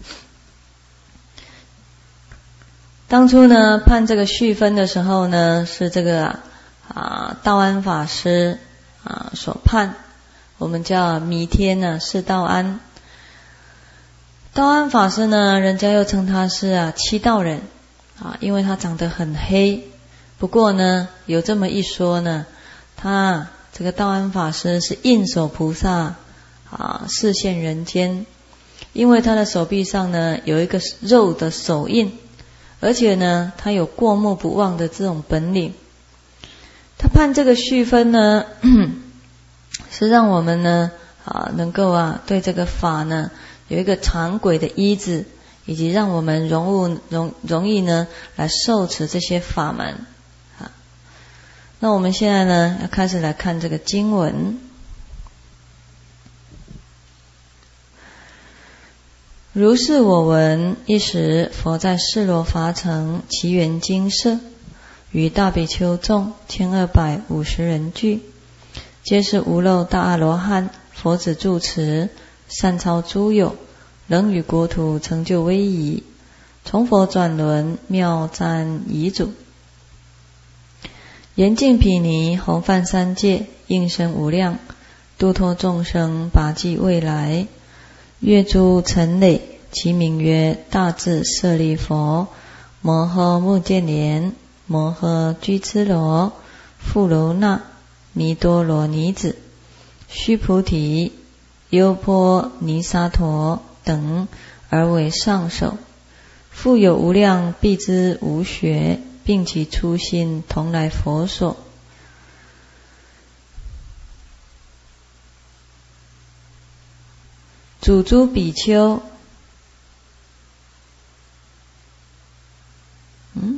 当初呢判这个续分的时候呢，是这个啊啊道安法师啊所判，我们叫弥天呢是道安。道安法师呢，人家又称他是啊七道人啊，因为他长得很黑。不过呢，有这么一说呢，他这个道安法师是应手菩萨啊示现人间，因为他的手臂上呢有一个肉的手印，而且呢他有过目不忘的这种本领。他判这个续分呢，是让我们呢啊能够啊对这个法呢有一个常轨的依止，以及让我们容物容容易呢来受持这些法门。啊，那我们现在呢要开始来看这个经文。如是我闻，一时佛在示罗伐城，其园精舍，与大比丘众千二百五十人俱，皆是无漏大阿罗汉，佛子住持，善超诸有，能与国土成就威仪，从佛转轮，妙赞遗嘱。严净毗尼，弘范三界，应身无量，度脱众生，拔济未来。月诸尘累，其名曰大智舍利佛。摩诃目犍连，摩诃居毗罗，富楼那，弥多罗尼子，须菩提，优波尼沙陀等，而为上首。复有无量必知无学，并其初心同来佛所。主诸比丘，嗯，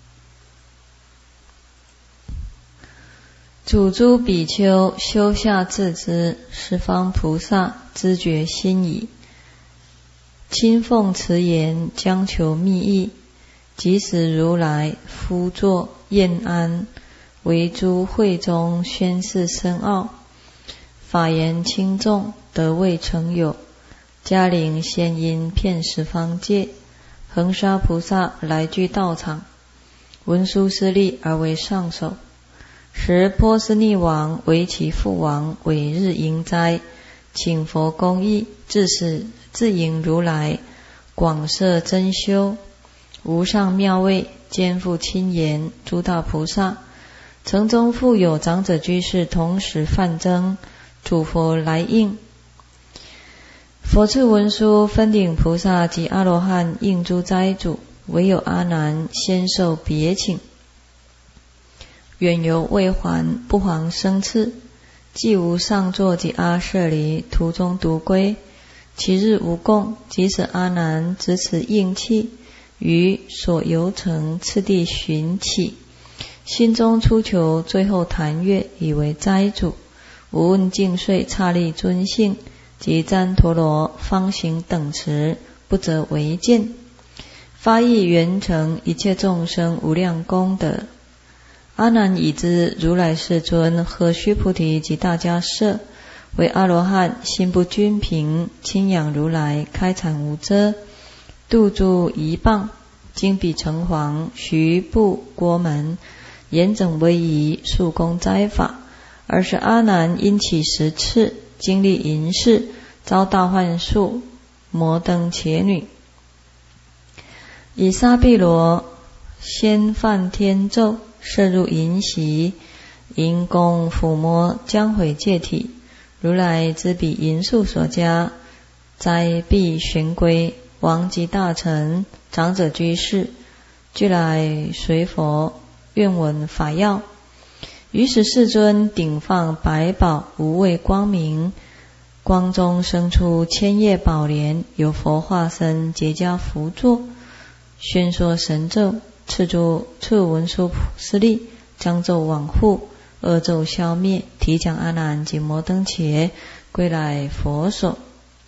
主诸比丘修下自知，十方菩萨知觉心已，亲奉持言，将求密意。即使如来敷座宴安，为诸会中宣示深奥，法言轻重，得未成有。迦陵仙音遍十方界，恒沙菩萨来居道场，文殊师利而为上首。时波斯匿王为其父王，委日迎斋，请佛公益，自是自迎如来，广设真修，无上妙味，兼复亲言，诸大菩萨。城中复有长者居士同时梵僧，主佛来应。佛赐文殊分顶菩萨及阿罗汉应诸斋主，唯有阿难先受别请。远游未还，不遑生次，既无上座及阿舍离，途中独归。其日无供，即使阿难执此应器，于所游城次第寻起，心中初求，最后谈悦，以为斋主。无问净岁刹利尊姓，及旃陀罗方行等持，不择为见，发意圆成一切众生无量功德。阿难已知如来世尊和须菩提及大迦舍，为阿罗汉，心不均平，亲仰如来，开阐无遮，度诸夷谤，经比城隍，徐部郭门，严整威仪，速攻斋法。而是阿难因起十次，经历淫事，遭大幻术，摩登伽女，以沙毗罗先犯天咒，摄入淫习，淫功抚摸，将毁戒体。如来知彼淫术所加，斋必旋归。王及大臣、长者居士，俱来随佛，愿闻法要。于是世尊顶放百宝，无畏光明，光中生出千叶宝莲，有佛化身结跏趺坐，宣说神咒，赐诸赐文殊师利，将咒往护，恶咒消灭，提将阿难及摩登伽归来佛所。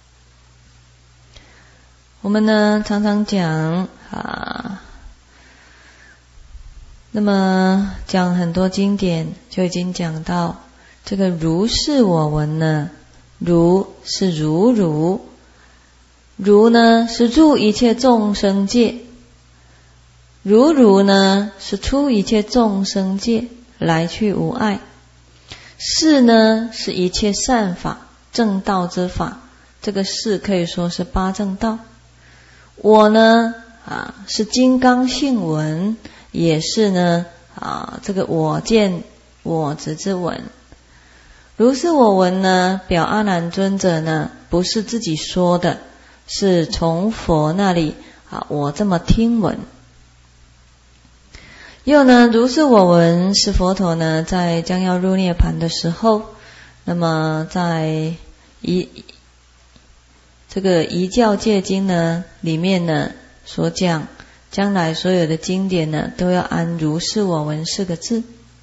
我们呢常常讲啊，那么讲很多经典就已经讲到这个如是我闻呢，如是如如，如呢是入一切众生界，如如呢是出一切众生界，来去无碍。是呢是一切善法，正道之法，这个是可以说是八正道。我呢啊是金刚性闻，也是呢啊这个我见我执之闻。如是我闻呢，表阿难尊者呢不是自己说的，是从佛那里啊我这么听闻。又呢如是我闻是佛陀呢在将要入涅盘的时候，那么在一这个遗教戒经呢里面呢所讲，将来所有的经典呢都要安如是我闻四个字。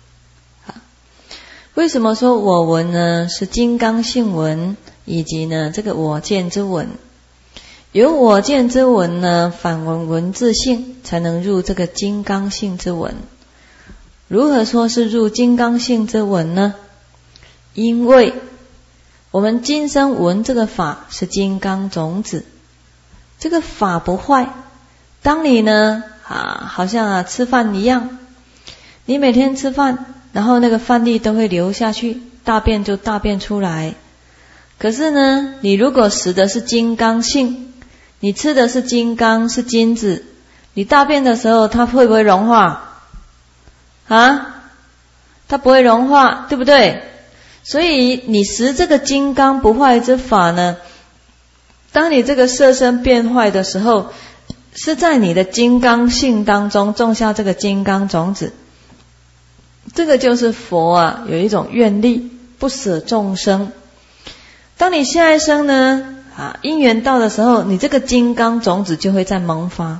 为什么说我闻呢是金刚性闻，以及呢这个我见之闻？有我见之闻呢，反闻文字性，才能入这个金刚性之闻。如何说是入金刚性之闻呢？因为我们今生闻这个法是金刚种子，这个法不坏。当你呢啊好像啊吃饭一样，你每天吃饭，然后那个饭粒都会流下去，大便就大便出来。可是呢你如果食的是金刚性，你吃的是金刚，是金子，你大便的时候它会不会融化啊？它不会融化，对不对？所以你食这个金刚不坏之法呢，当你这个色身变坏的时候，是在你的金刚性当中种下这个金刚种子。这个就是佛啊有一种愿力，不舍众生。当你下一生呢啊因缘到的时候，你这个金刚种子就会再萌发。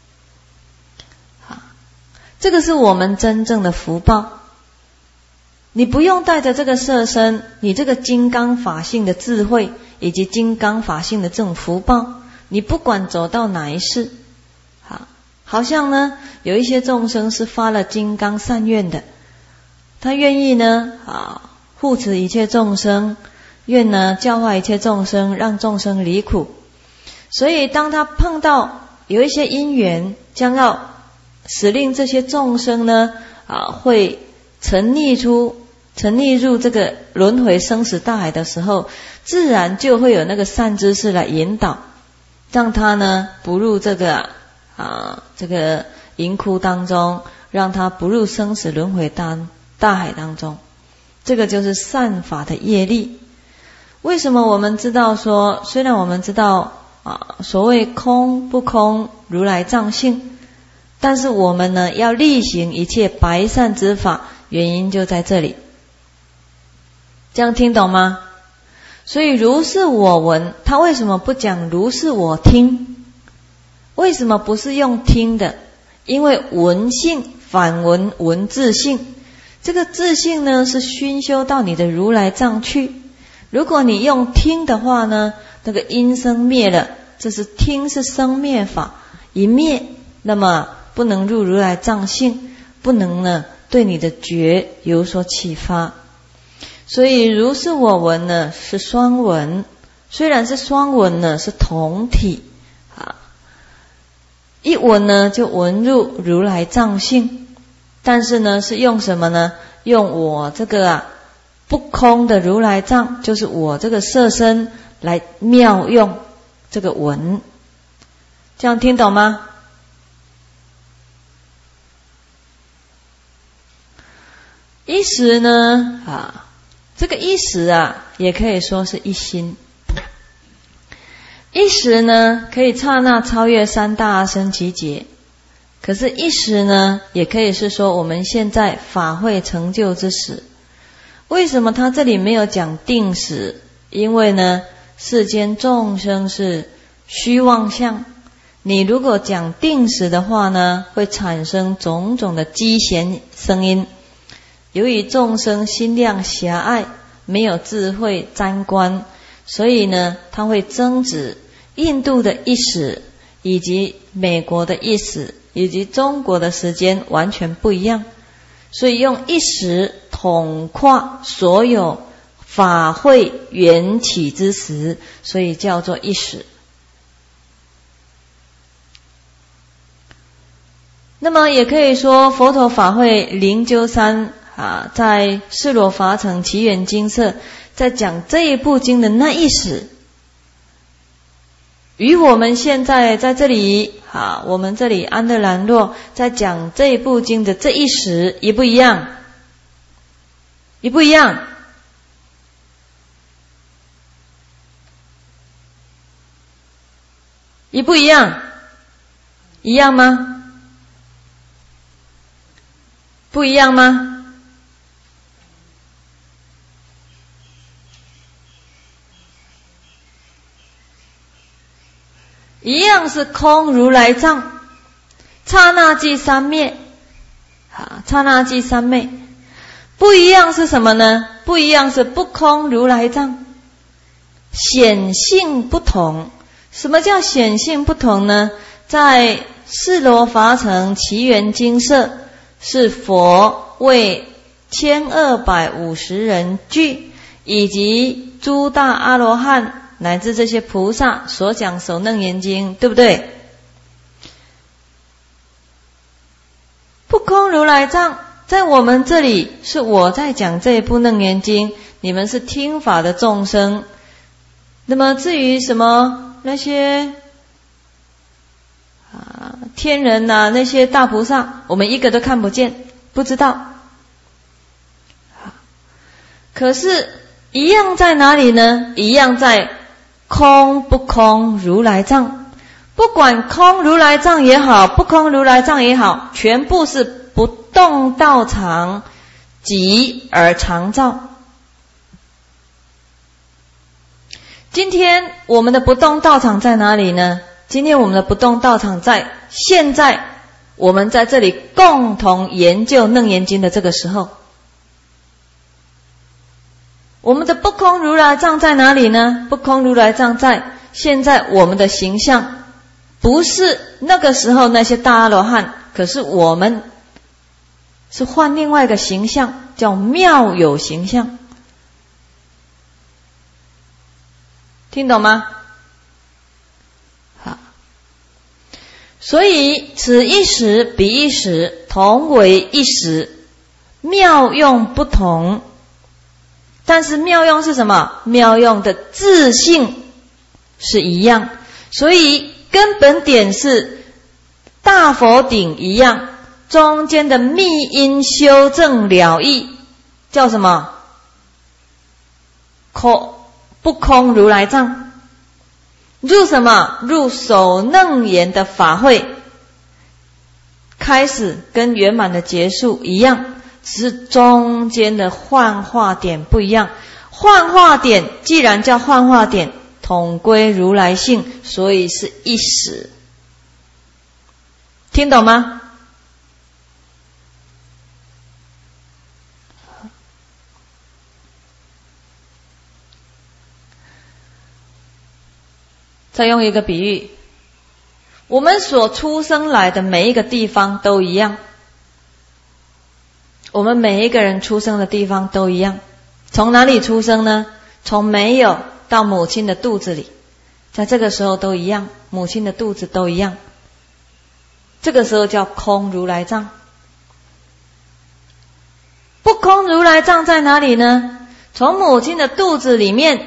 啊，这个是我们真正的福报。你不用带着这个色身，你这个金刚法性的智慧以及金刚法性的这种福报，你不管走到哪一世，好，好像呢有一些众生是发了金刚善愿的，他愿意呢啊护持一切众生，愿呢教化一切众生，让众生离苦。所以当他碰到有一些因缘将要使令这些众生呢啊会沉溺出沉溺入这个轮回生死大海的时候，自然就会有那个善知识来引导，让他呢不入这个啊这个淫窟当中，让他不入生死轮回大大海当中。这个就是善法的业力。为什么我们知道说，虽然我们知道啊所谓空不空如来藏性，但是我们呢要力行一切白善之法，原因就在这里。这样听懂吗？所以如是我闻，他为什么不讲如是我听？为什么不是用听的？因为闻性反闻文字性，这个自性呢是熏修到你的如来藏去。如果你用听的话呢，那个因生灭了，这是听是生灭法，一灭，那么不能入如来藏性，不能呢对你的觉有所启发。所以如是我闻呢是双闻，虽然是双闻呢是同体啊，一闻呢就闻入如来藏性，但是呢是用什么呢？用我这个啊不空的如来藏，就是我这个色身来妙用这个闻。这样听懂吗？一时呢啊这个一时啊也可以说是一心。一时呢可以刹那超越三大阿僧祇劫，可是一时呢也可以是说我们现在法会成就之时。为什么他这里没有讲定时？因为呢世间众生是虚妄相，你如果讲定时的话呢，会产生种种的机弦声音。由于众生心量狭隘，没有智慧瞻观，所以呢他会争执印度的一时以及美国的一时以及中国的时间完全不一样。 所以用一时统括所有法会缘起之时，所以叫做一时。那么也可以说佛陀法会灵鹫山啊，在释罗法城祇园精舍在讲这一部经的那一时，与我们现在在这里啊，我们这里安德兰若在讲这一部经的这一时一不一样？一不一样？一不一样？一样吗？不一样吗？一样是空如来藏，刹那即三灭，啊，刹那即三昧。不一样是什么呢？不一样是不空如来藏，显性不同。什么叫显性不同呢？在释罗法城祇园精舍，是佛为千二百五十人聚，以及诸大阿罗汉乃至这些菩萨所讲首楞严经，对不对？不空如来藏，在我们这里是我在讲这一部楞严经，你们是听法的众生。那么至于什么那些啊天人啊，那些大菩萨，我们一个都看不见，不知道。可是一样在哪里呢？一样在空不空如来藏。不管空如来藏也好，不空如来藏也好，全部是不动道场，寂而常照。今天我们的不动道场在哪里呢？今天我们的不动道场在现在我们在这里共同研究楞严经的这个时候。我们的不空如来藏在哪里呢？不空如来藏在现在我们的形象，不是那个时候那些大阿罗汉，可是我们是换另外一个形象，叫妙有形象。听懂吗？好，所以此一时彼一时，同为一时，妙用不同。但是妙用是什么？妙用的自性是一样，所以根本点是大佛顶一样，中间的密因修正了义，叫什么？空不空如来藏。入什么？入首楞严的法会，开始跟圆满的结束一样，只是中间的幻化点不一样。幻化点既然叫幻化点，统归如来性，所以是一时。听懂吗？再用一个比喻，我们所出生来的每一个地方都一样，我们每一个人出生的地方都一样。从哪里出生呢？从没有到母亲的肚子里，在这个时候都一样，母亲的肚子都一样。这个时候叫空如来藏。不空如来藏在哪里呢？从母亲的肚子里面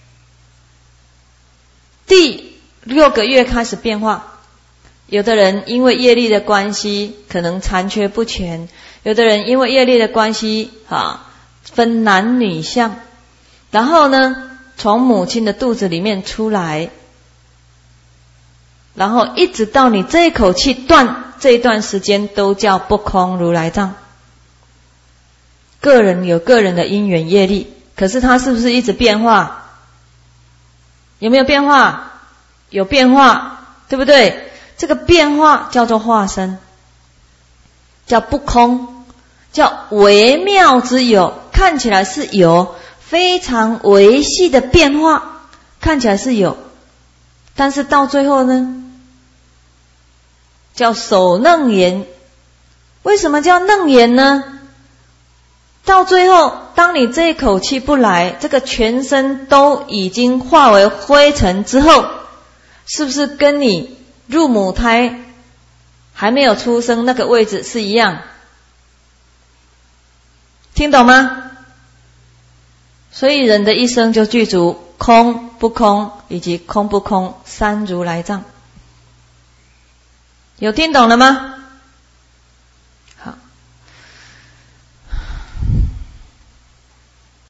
第六个月开始变化。有的人因为业力的关系可能残缺不全，有的人因为业力的关系啊，分男女相，然后呢从母亲的肚子里面出来，然后一直到你这一口气断，这一段时间都叫不空如来藏。个人有个人的因缘业力，可是它是不是一直变化？有没有变化？有变化，对不对？这个变化叫做化身，叫不空，叫微妙之有，看起来是有非常微细的变化，看起来是有，但是到最后呢，叫首楞严。为什么叫楞严呢？ 到最后，当你这一口气不来，这个全身都已经化为灰尘之后，是不是跟你入母胎还没有出生那个位置是一样？听懂吗？所以人的一生就具足空不空以及空不空三如来藏。有听懂了吗？